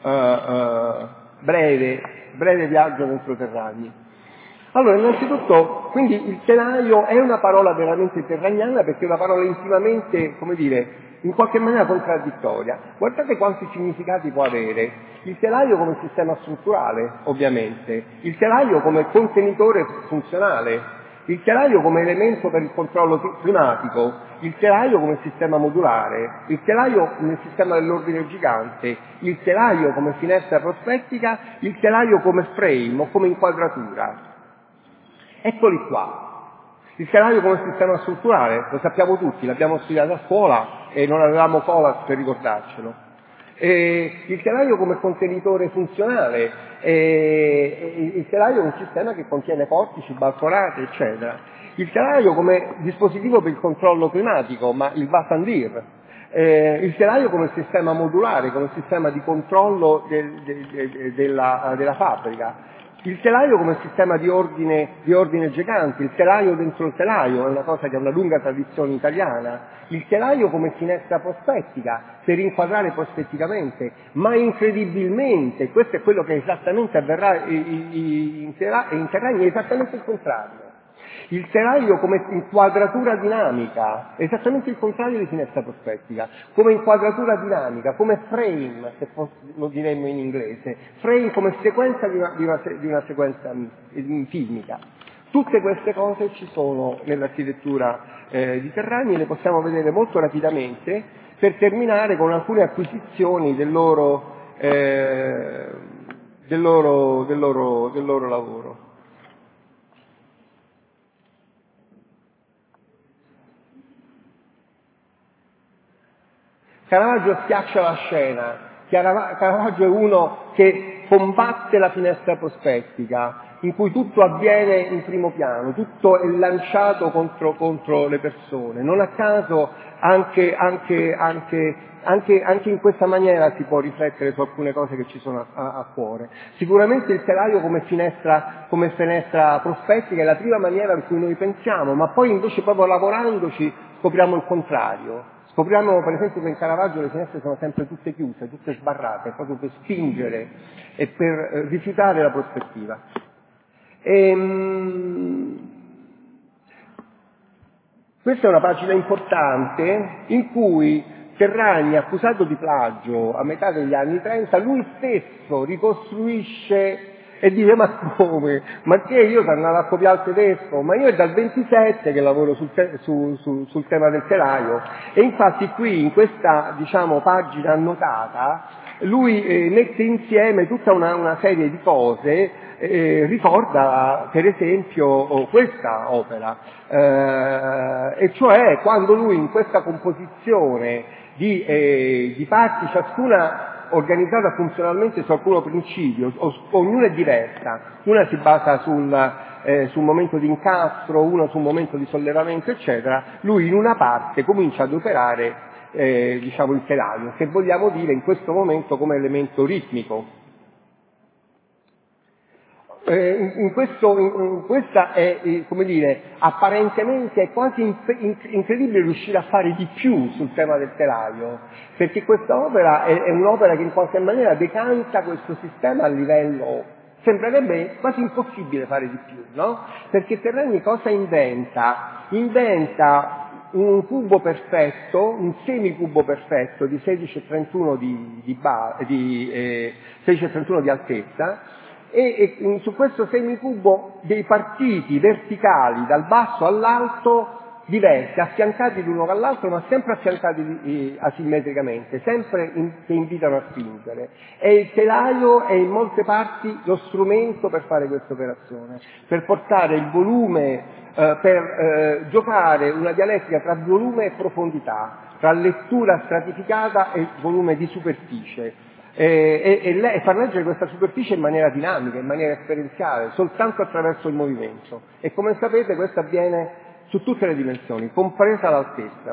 breve viaggio dentro Terragni. Allora, innanzitutto, quindi il telaio è una parola veramente terragnana perché è una parola intimamente, in qualche maniera contraddittoria. Guardate quanti significati può avere. Il telaio come sistema strutturale, ovviamente, il telaio come contenitore funzionale, il telaio come elemento per il controllo climatico, il telaio come sistema modulare, il telaio nel sistema dell'ordine gigante, il telaio come finestra prospettica, il telaio come frame o come inquadratura. Eccoli qua. Il telaio come sistema strutturale, lo sappiamo tutti, l'abbiamo studiato a scuola e non avevamo Collas per ricordarcelo. Il telaio come contenitore funzionale, il telaio è un sistema che contiene portici, balconate, eccetera. Il telaio come dispositivo per il controllo climatico, ma il va a dire. Il telaio come sistema modulare, come sistema di controllo della fabbrica. Il telaio come sistema di ordine gigante, il telaio dentro il telaio è una cosa che ha una lunga tradizione italiana, il telaio come finestra prospettica per inquadrare prospetticamente, ma incredibilmente, questo è quello che esattamente avverrà in Terragni, è esattamente il contrario. Il telaio come inquadratura dinamica, esattamente il contrario di finestra prospettica, come inquadratura dinamica, come frame, se lo diremmo in inglese, frame come sequenza di una sequenza filmica. Tutte queste cose ci sono nell'architettura di Terragni e le possiamo vedere molto rapidamente per terminare con alcune acquisizioni del loro lavoro. Caravaggio schiaccia la scena, Caravaggio è uno che combatte la finestra prospettica, in cui tutto avviene in primo piano, tutto è lanciato contro le persone. Non a caso anche in questa maniera si può riflettere su alcune cose che ci sono a cuore. Sicuramente il telaio come finestra prospettica è la prima maniera in cui noi pensiamo, ma poi invece proprio lavorandoci scopriamo il contrario. Scopriamo per esempio che in Caravaggio le finestre sono sempre tutte chiuse, tutte sbarrate, proprio per spingere e per rifiutare la prospettiva. Questa è una pagina importante in cui Terragni, accusato di plagio a metà degli anni 30, lui stesso ricostruisce e dice: ma come? Ma che io tornavo a copiare il tedesco? Ma io è dal 27 che lavoro sul tema del telaio. E infatti qui in questa, diciamo, pagina annotata lui mette insieme tutta una serie di cose, ricorda per esempio questa opera, e cioè quando lui in questa composizione di parti, ciascuna organizzata funzionalmente su alcun principio, ognuna è diversa, una si basa sul momento di incastro, una sul momento di sollevamento, eccetera. Lui in una parte comincia ad operare diciamo il telaio, se vogliamo dire in questo momento come elemento ritmico. Questa è, come dire, apparentemente è quasi incredibile riuscire a fare di più sul tema del telaio, perché questa opera è un'opera che in qualche maniera decanta questo sistema a livello, sembrerebbe quasi impossibile fare di più, no? Perché Terragni cosa inventa? Inventa un cubo perfetto, un semicubo perfetto di 16,31 16,31 di altezza, e su questo semicubo dei partiti verticali dal basso all'alto diversi, affiancati l'uno dall'altro, ma sempre affiancati asimmetricamente, sempre che invitano a spingere. E il telaio è in molte parti lo strumento per fare questa operazione, per portare il volume, per giocare una dialettica tra volume e profondità, tra lettura stratificata e volume di superficie. E far leggere questa superficie in maniera dinamica, in maniera esperienziale, soltanto attraverso il movimento. E come sapete questo avviene su tutte le dimensioni, compresa l'altezza.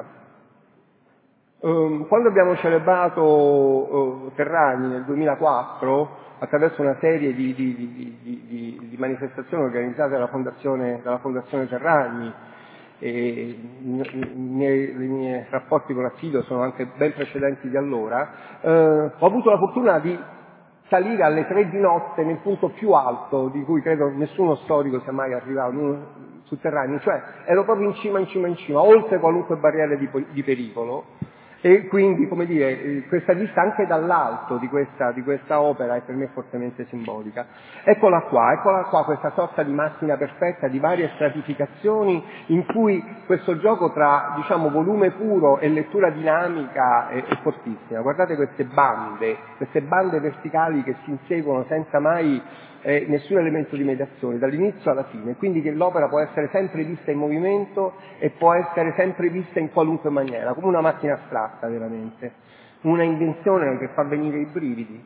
Quando abbiamo celebrato Terragni nel 2004, attraverso una serie di manifestazioni organizzate dalla Fondazione Terragni, e i miei rapporti con Attilio sono anche ben precedenti di allora, ho avuto la fortuna di salire alle 3 di notte nel punto più alto di cui credo nessuno storico sia mai arrivato su Terragni, cioè ero proprio in cima, oltre qualunque barriera di pericolo. E quindi, come dire, questa vista anche dall'alto di questa opera è per me fortemente simbolica. Eccola qua, questa sorta di macchina perfetta di varie stratificazioni in cui questo gioco tra, diciamo, volume puro e lettura dinamica è fortissima. Guardate queste bande verticali che si inseguono senza mai nessun elemento di mediazione, dall'inizio alla fine, quindi che l'opera può essere sempre vista in movimento e può essere sempre vista in qualunque maniera, come una macchina astratta veramente, una invenzione che fa venire i brividi,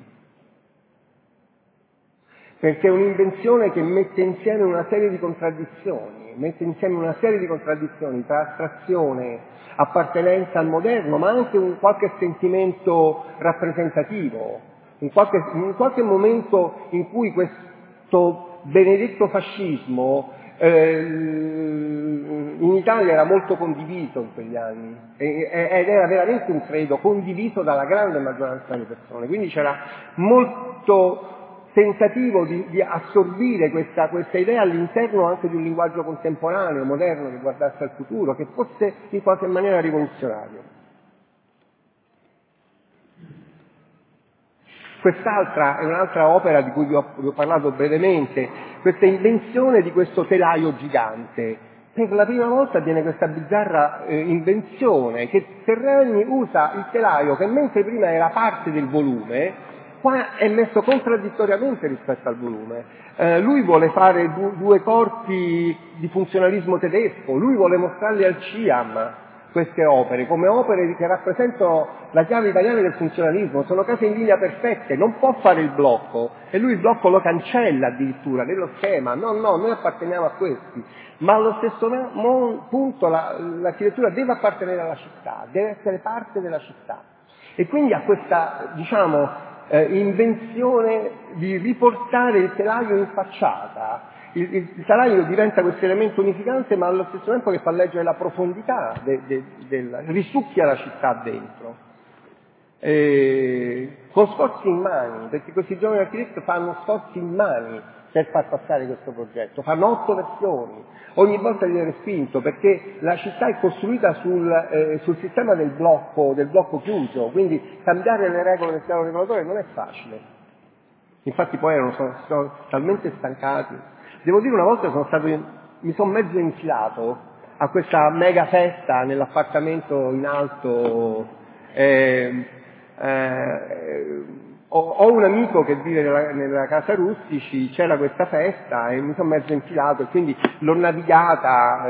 perché è un'invenzione che mette insieme una serie di contraddizioni, tra astrazione, appartenenza al moderno, ma anche un qualche sentimento rappresentativo, in qualche momento in cui questo benedetto fascismo in Italia era molto condiviso in quegli anni ed era veramente un credo condiviso dalla grande maggioranza delle persone, quindi c'era molto tentativo di assorbire questa idea all'interno anche di un linguaggio contemporaneo, moderno, che guardasse al futuro, che fosse in qualche maniera rivoluzionario. Quest'altra è un'altra opera di cui vi ho parlato brevemente, questa invenzione di questo telaio gigante. Per la prima volta avviene questa bizzarra invenzione che Terragni usa il telaio che mentre prima era parte del volume, qua è messo contraddittoriamente rispetto al volume. Lui vuole fare due corpi di funzionalismo tedesco, lui vuole mostrarli al CIAM, queste opere, come opere che rappresentano la chiave italiana del funzionalismo, sono case in linea perfette, non può fare il blocco, e lui il blocco lo cancella addirittura nello schema, no, noi apparteniamo a questi, ma allo stesso punto l'architettura deve appartenere alla città, deve essere parte della città, e quindi ha questa, diciamo, invenzione di riportare il telaio in facciata, Il telaio diventa questo elemento unificante, ma allo stesso tempo che fa leggere la profondità, risucchia la città dentro. Con sforzi immani, perché questi giovani architetti fanno sforzi immani per far passare questo progetto, fanno 8 versioni, ogni volta viene respinto perché la città è costruita sul sistema del blocco chiuso, quindi cambiare le regole del piano regolatore non è facile. Infatti poi sono talmente stancati. Devo dire, una volta mi sono mezzo infilato a questa mega festa nell'appartamento in alto. Ho un amico che vive nella casa Rustici, c'era questa festa e mi sono mezzo infilato e quindi l'ho navigata,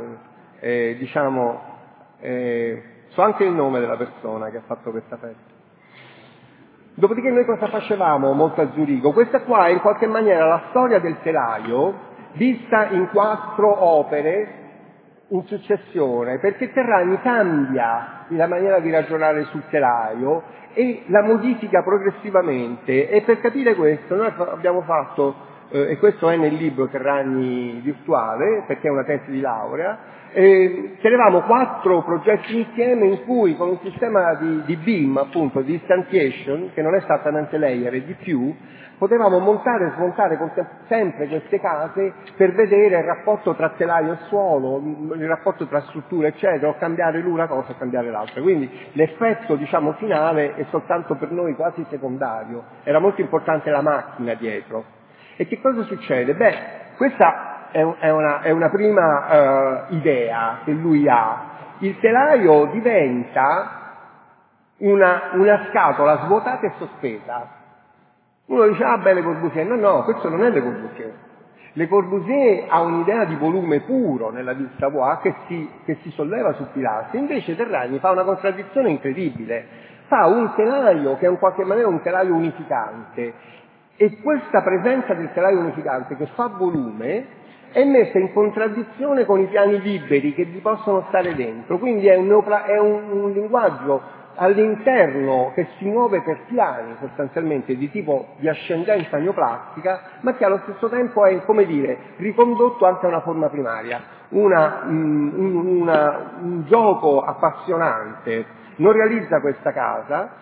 so anche il nome della persona che ha fatto questa festa. Dopodiché noi cosa facevamo molto a Zurigo? Questa qua è in qualche maniera la storia del telaio vista in 4 opere in successione, perché Terragni cambia la maniera di ragionare sul telaio e la modifica progressivamente, e per capire questo noi abbiamo fatto, e questo è nel libro Terragni Virtuale, perché è una tesi di laurea, tenevamo 4 progetti insieme in cui con un sistema di BIM, appunto, di instantiation, che non è esattamente layer, è di più, potevamo montare e smontare sempre queste case per vedere il rapporto tra telaio e suolo, il rapporto tra strutture, eccetera, o cambiare l'una cosa o cambiare l'altra. Quindi l'effetto, finale è soltanto per noi quasi secondario. Era molto importante la macchina dietro. E che cosa succede? Beh, questa è una prima idea che lui ha. Il telaio diventa una scatola svuotata e sospesa. Uno dice, Le Corbusier. No, questo non è Le Corbusier. Le Corbusier ha un'idea di volume puro nella Ville Savoie che si solleva su pilastri, invece Terragni fa una contraddizione incredibile. Fa un telaio che è in qualche maniera un telaio unificante, e questa presenza del telaio unificante che fa volume è messa in contraddizione con i piani liberi che vi possono stare dentro, quindi è un linguaggio all'interno che si muove per piani sostanzialmente di tipo di ascendenza neoplastica, ma che allo stesso tempo è, ricondotto anche a una forma primaria, un gioco appassionante. Non realizza questa casa,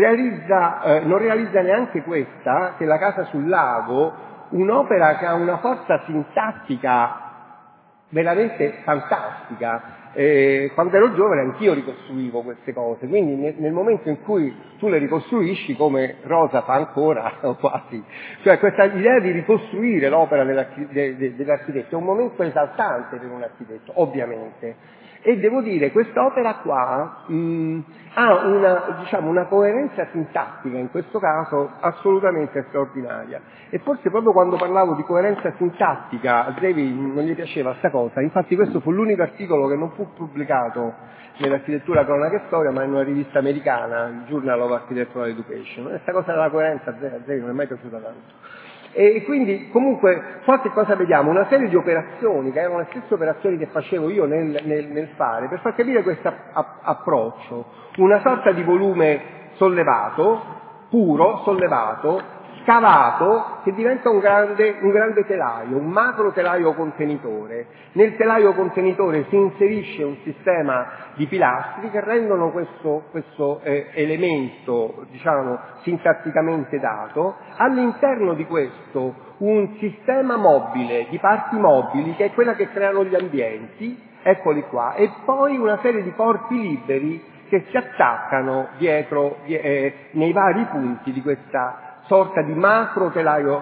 non realizza neanche questa, che è la casa sul lago, un'opera che ha una forza sintattica veramente fantastica. Quando ero giovane anch'io ricostruivo queste cose, quindi nel momento in cui tu le ricostruisci, come Rosa fa ancora quasi, cioè questa idea di ricostruire l'opera dell'architetto è un momento esaltante per un architetto, ovviamente. E devo dire, quest'opera qua ha una coerenza sintattica, in questo caso assolutamente straordinaria. E forse proprio quando parlavo di coerenza sintattica a Zevi non gli piaceva sta cosa, infatti questo fu l'unico articolo che non fu pubblicato nell'architettura cronaca e storia, ma in una rivista americana, il Journal of Architectural Education. E questa cosa della coerenza a Zevi non è mai piaciuta tanto. E quindi comunque qualche cosa vediamo, una serie di operazioni che erano le stesse operazioni che facevo io nel fare, per far capire questo approccio, una sorta di volume sollevato, puro, sollevato, scavato, che diventa un grande telaio, un macro telaio contenitore. Nel telaio contenitore si inserisce un sistema di pilastri che rendono questo elemento, sintatticamente dato, all'interno di questo un sistema mobile, di parti mobili, che è quella che creano gli ambienti, eccoli qua, e poi una serie di corpi liberi che si attaccano dietro, nei vari punti di questa sorta di macro telaio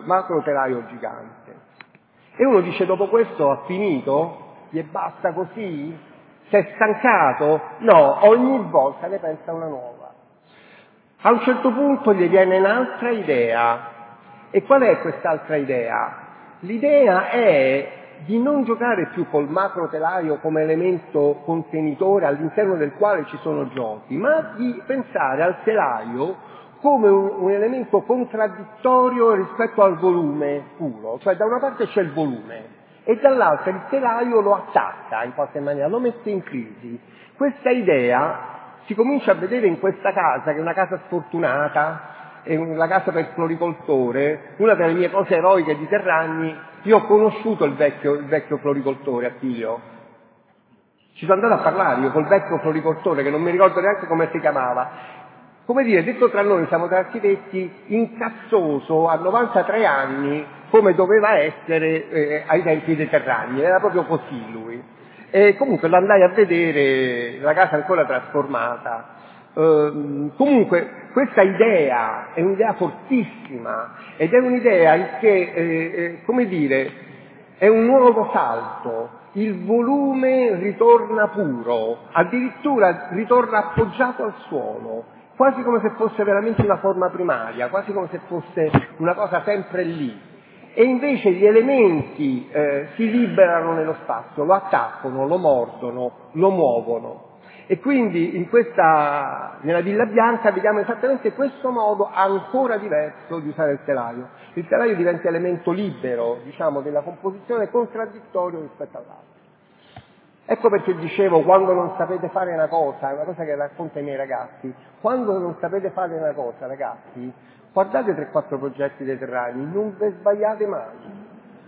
gigante. E uno dice, dopo questo ha finito? Gli basta così? Si è stancato? No, ogni volta ne pensa una nuova. A un certo punto gli viene un'altra idea. E qual è quest'altra idea? L'idea è di non giocare più col macro telaio come elemento contenitore all'interno del quale ci sono giochi, ma di pensare al telaio come un elemento contraddittorio rispetto al volume puro. Cioè da una parte c'è il volume e dall'altra il telaio lo attacca in qualche maniera, lo mette in crisi. Questa idea si comincia a vedere in questa casa, che è una casa sfortunata, la casa per floricoltore, una delle mie cose eroiche di Terragni, io ho conosciuto il vecchio floricoltore Attilio. Ci sono andato a parlare io col vecchio floricoltore, che non mi ricordo neanche come si chiamava. Come dire, detto tra noi, siamo tra architetti, incazzoso a 93 anni, come doveva essere ai tempi dei Terragni, era proprio così lui. E comunque lo andai a vedere, la casa ancora trasformata. Comunque questa idea è un'idea fortissima, ed è un'idea che, come dire, è un nuovo salto. Il volume ritorna puro, addirittura ritorna appoggiato al suolo, quasi come se fosse veramente una forma primaria, quasi come se fosse una cosa sempre lì. E invece gli elementi si liberano nello spazio, lo attaccano, lo mordono, lo muovono. E quindi nella Villa Bianca vediamo esattamente questo modo ancora diverso di usare il telaio. Il telaio diventa elemento libero, diciamo, della composizione, contraddittorio rispetto all'altro. Ecco perché dicevo, quando non sapete fare una cosa, è una cosa che racconto ai miei ragazzi, quando non sapete fare una cosa, ragazzi, guardate 3-4 progetti dei Terragni, non vi sbagliate mai.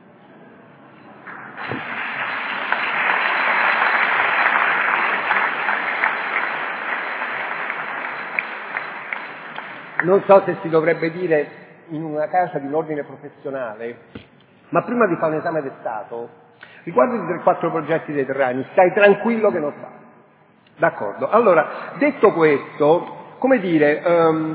Non so se si dovrebbe dire in una casa di un ordine professionale, ma prima di fare un esame di Stato, riguardo i 3-4 progetti dei Terragni, stai tranquillo che non fa. D'accordo. Allora, detto questo, come dire,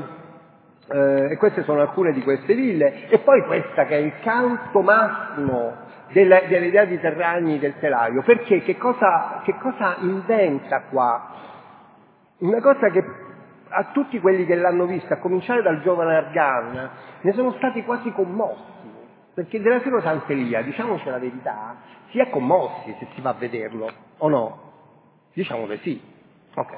e queste sono alcune di queste ville, e poi questa che è il canto massimo dell'idea di Terragni del telaio, perché che cosa inventa qua? Una cosa che a tutti quelli che l'hanno vista, a cominciare dal giovane Argan, ne sono stati quasi commossi, perché della Sero Sant'Elia, diciamoci la verità, si è commossi se si va a vederlo, o no? Diciamo che sì. Ok.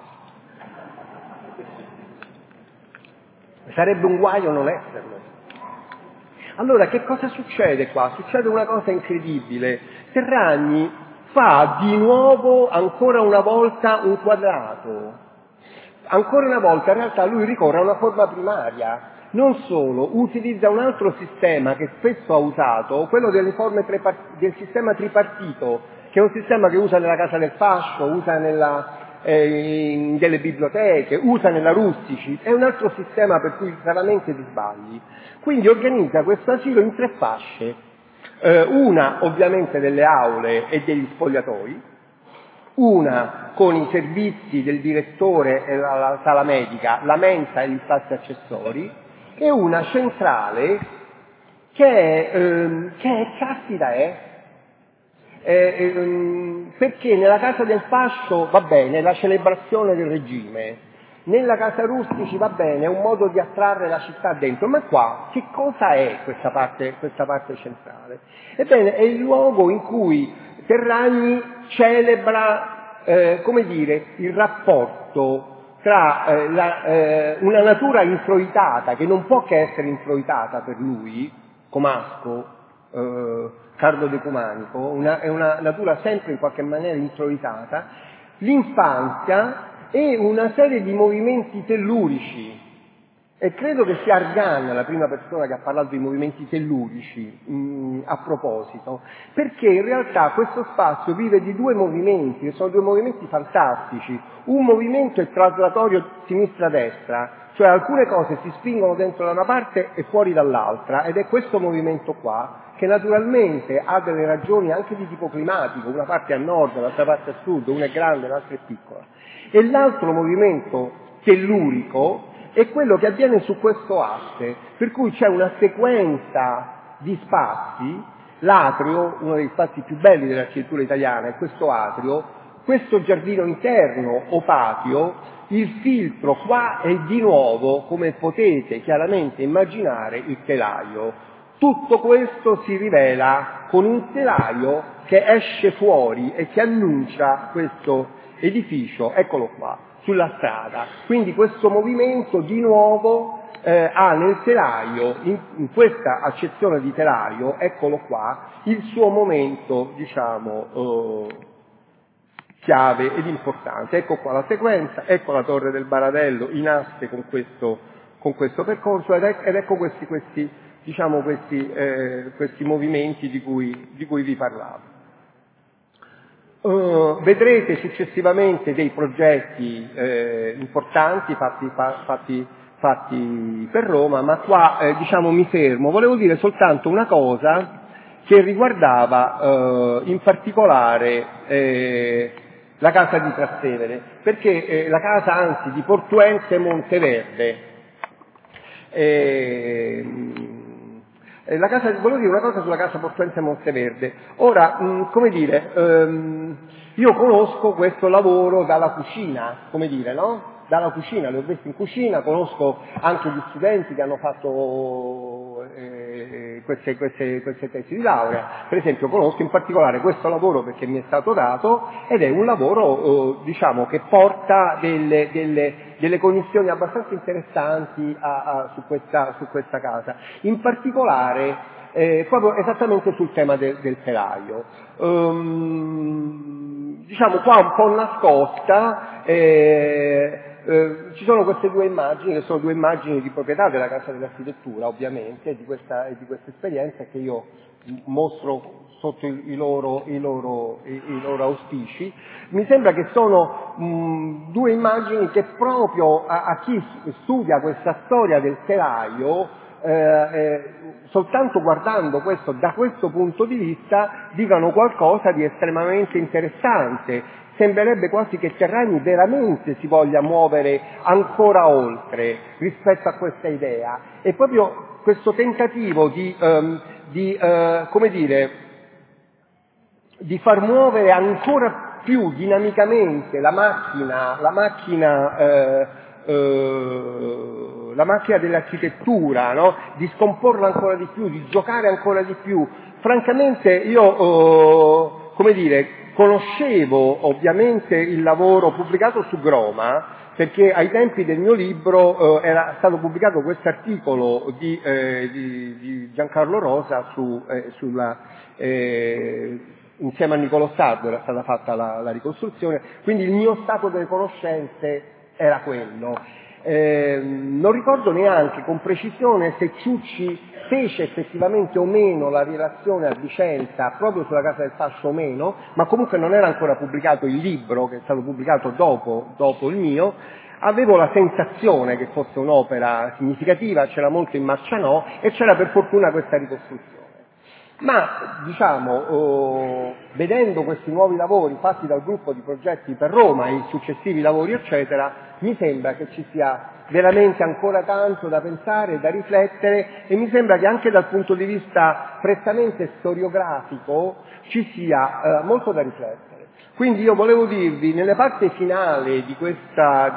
Sarebbe un guaio non esserlo. Allora, che cosa succede qua? Succede una cosa incredibile. Terragni fa di nuovo, ancora una volta, un quadrato. Ancora una volta, in realtà, lui ricorre a una forma primaria. Non solo, utilizza un altro sistema che spesso ha usato, quello delle forme del sistema tripartito, che è un sistema che usa nella Casa del Fascio, usa delle biblioteche, usa nella Rustici, è un altro sistema per cui raramente ti sbagli. Quindi organizza questo asilo in 3 fasce, una ovviamente delle aule e degli spogliatoi, una con i servizi del direttore e la sala medica, la mensa e gli spazi accessori, e una centrale perché nella Casa del Fascio va bene la celebrazione del regime, nella Casa Rustici va bene, è un modo di attrarre la città dentro, ma qua che cosa è questa parte centrale? Ebbene, è il luogo in cui Terragni celebra, come dire, il rapporto tra una natura introitata, che non può che essere introitata per lui, Comasco, Carlo De Cumanico, è una natura sempre in qualche maniera introitata, l'infanzia e una serie di movimenti tellurici. E credo che sia Argan la prima persona che ha parlato di movimenti tellurici a proposito, perché in realtà questo spazio vive di 2 movimenti, che sono 2 movimenti fantastici. Un movimento è traslatorio sinistra-destra, cioè alcune cose si spingono dentro da una parte e fuori dall'altra, ed è questo movimento qua che naturalmente ha delle ragioni anche di tipo climatico, una parte a nord, l'altra parte a sud, una è grande, l'altra è piccola. E l'altro movimento tellurico è quello che avviene su questo asse, per cui c'è una sequenza di spazi, l'atrio, uno degli spazi più belli dell'architettura italiana è questo atrio, questo giardino interno o patio, il filtro qua è di nuovo, come potete chiaramente immaginare, il telaio. Tutto questo si rivela con un telaio che esce fuori e che annuncia questo edificio, eccolo qua, sulla strada. Quindi questo movimento di nuovo ha nel telaio, in questa accezione di telaio, eccolo qua, il suo momento, diciamo, chiave ed importante. Ecco qua la sequenza, ecco la torre del Baradello in asse con questo percorso ed ecco questi movimenti di cui vi parlavo. Vedrete successivamente dei progetti importanti fatti per Roma, ma qua mi fermo. Volevo dire soltanto una cosa che riguardava in particolare la casa di Trastevere, perché la casa anzi di Portuense Monteverde. Volevo dire una cosa sulla casa Portuense Monteverde. Ora, io conosco questo lavoro dalla cucina, no? Dalla cucina, li ho visti in cucina, conosco anche gli studenti che hanno fatto queste tesi di laurea. Per esempio conosco in particolare questo lavoro perché mi è stato dato ed è un lavoro che porta delle connessioni abbastanza interessanti su questa casa. In particolare proprio esattamente sul tema del telaio. Qua un po' nascosta ci sono queste due immagini, che sono due immagini di proprietà della Casa dell'Architettura, ovviamente, di questa esperienza che io mostro sotto i loro auspici. Mi sembra che sono due immagini che proprio a chi studia questa storia del telaio, soltanto guardando questo da questo punto di vista, dicano qualcosa di estremamente interessante. Sembrerebbe quasi che Terragni veramente si voglia muovere ancora oltre rispetto a questa idea. E proprio questo tentativo di far muovere ancora più dinamicamente la macchina dell'architettura, no? Di scomporla ancora di più, di giocare ancora di più. Francamente io, conoscevo ovviamente il lavoro pubblicato su Groma, perché ai tempi del mio libro era stato pubblicato questo articolo di Giancarlo Rosa insieme a Niccolò Sardo era stata fatta la ricostruzione, quindi il mio stato delle conoscenze era quello. Non ricordo neanche con precisione se Ciucci fece effettivamente o meno la relazione a Vicenza proprio sulla Casa del Fascio o meno, ma comunque non era ancora pubblicato il libro, che è stato pubblicato dopo il mio. Avevo la sensazione che fosse un'opera significativa, c'era molto in Marcianò e c'era per fortuna questa ricostruzione. Ma, vedendo questi nuovi lavori fatti dal gruppo di progetti per Roma e i successivi lavori, eccetera, mi sembra che ci sia veramente ancora tanto da pensare, da riflettere, e mi sembra che anche dal punto di vista prettamente storiografico ci sia molto da riflettere. Quindi io volevo dirvi, nelle parti finali di questa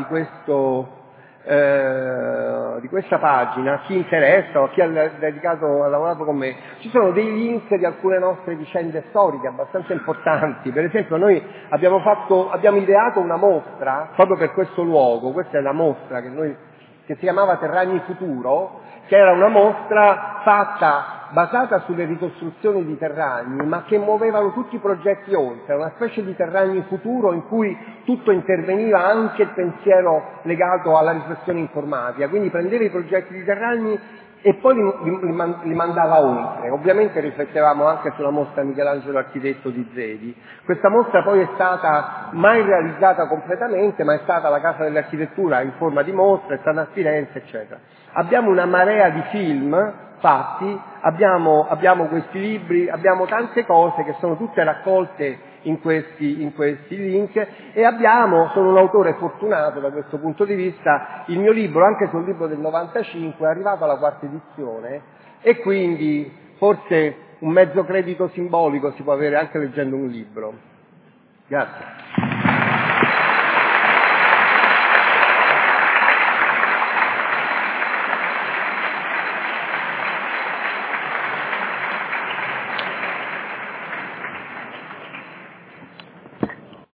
pagina, a chi interessa o a chi ha lavorato con me, ci sono dei link di alcune nostre vicende storiche abbastanza importanti. Per esempio noi abbiamo ideato una mostra proprio per questo luogo. Questa è la mostra che si chiamava Terragni Futuro, che era una mostra basata sulle ricostruzioni di Terragni, ma che muovevano tutti i progetti oltre, una specie di Terragni Futuro in cui tutto interveniva, anche il pensiero legato alla riflessione informatica, quindi prendeva i progetti di Terragni e poi li mandava oltre. Ovviamente riflettevamo anche sulla mostra Michelangelo Architetto di Zedi. Questa mostra poi è stata mai realizzata completamente, ma è stata la Casa dell'Architettura in forma di mostra, è stata a Firenze, eccetera. Abbiamo una marea di film fatti, abbiamo questi libri, abbiamo tante cose che sono tutte raccolte in questi link, e sono un autore fortunato da questo punto di vista. Il mio libro, anche sul libro del 95, è arrivato alla 4ª edizione, e quindi forse un mezzo credito simbolico si può avere anche leggendo un libro. Grazie.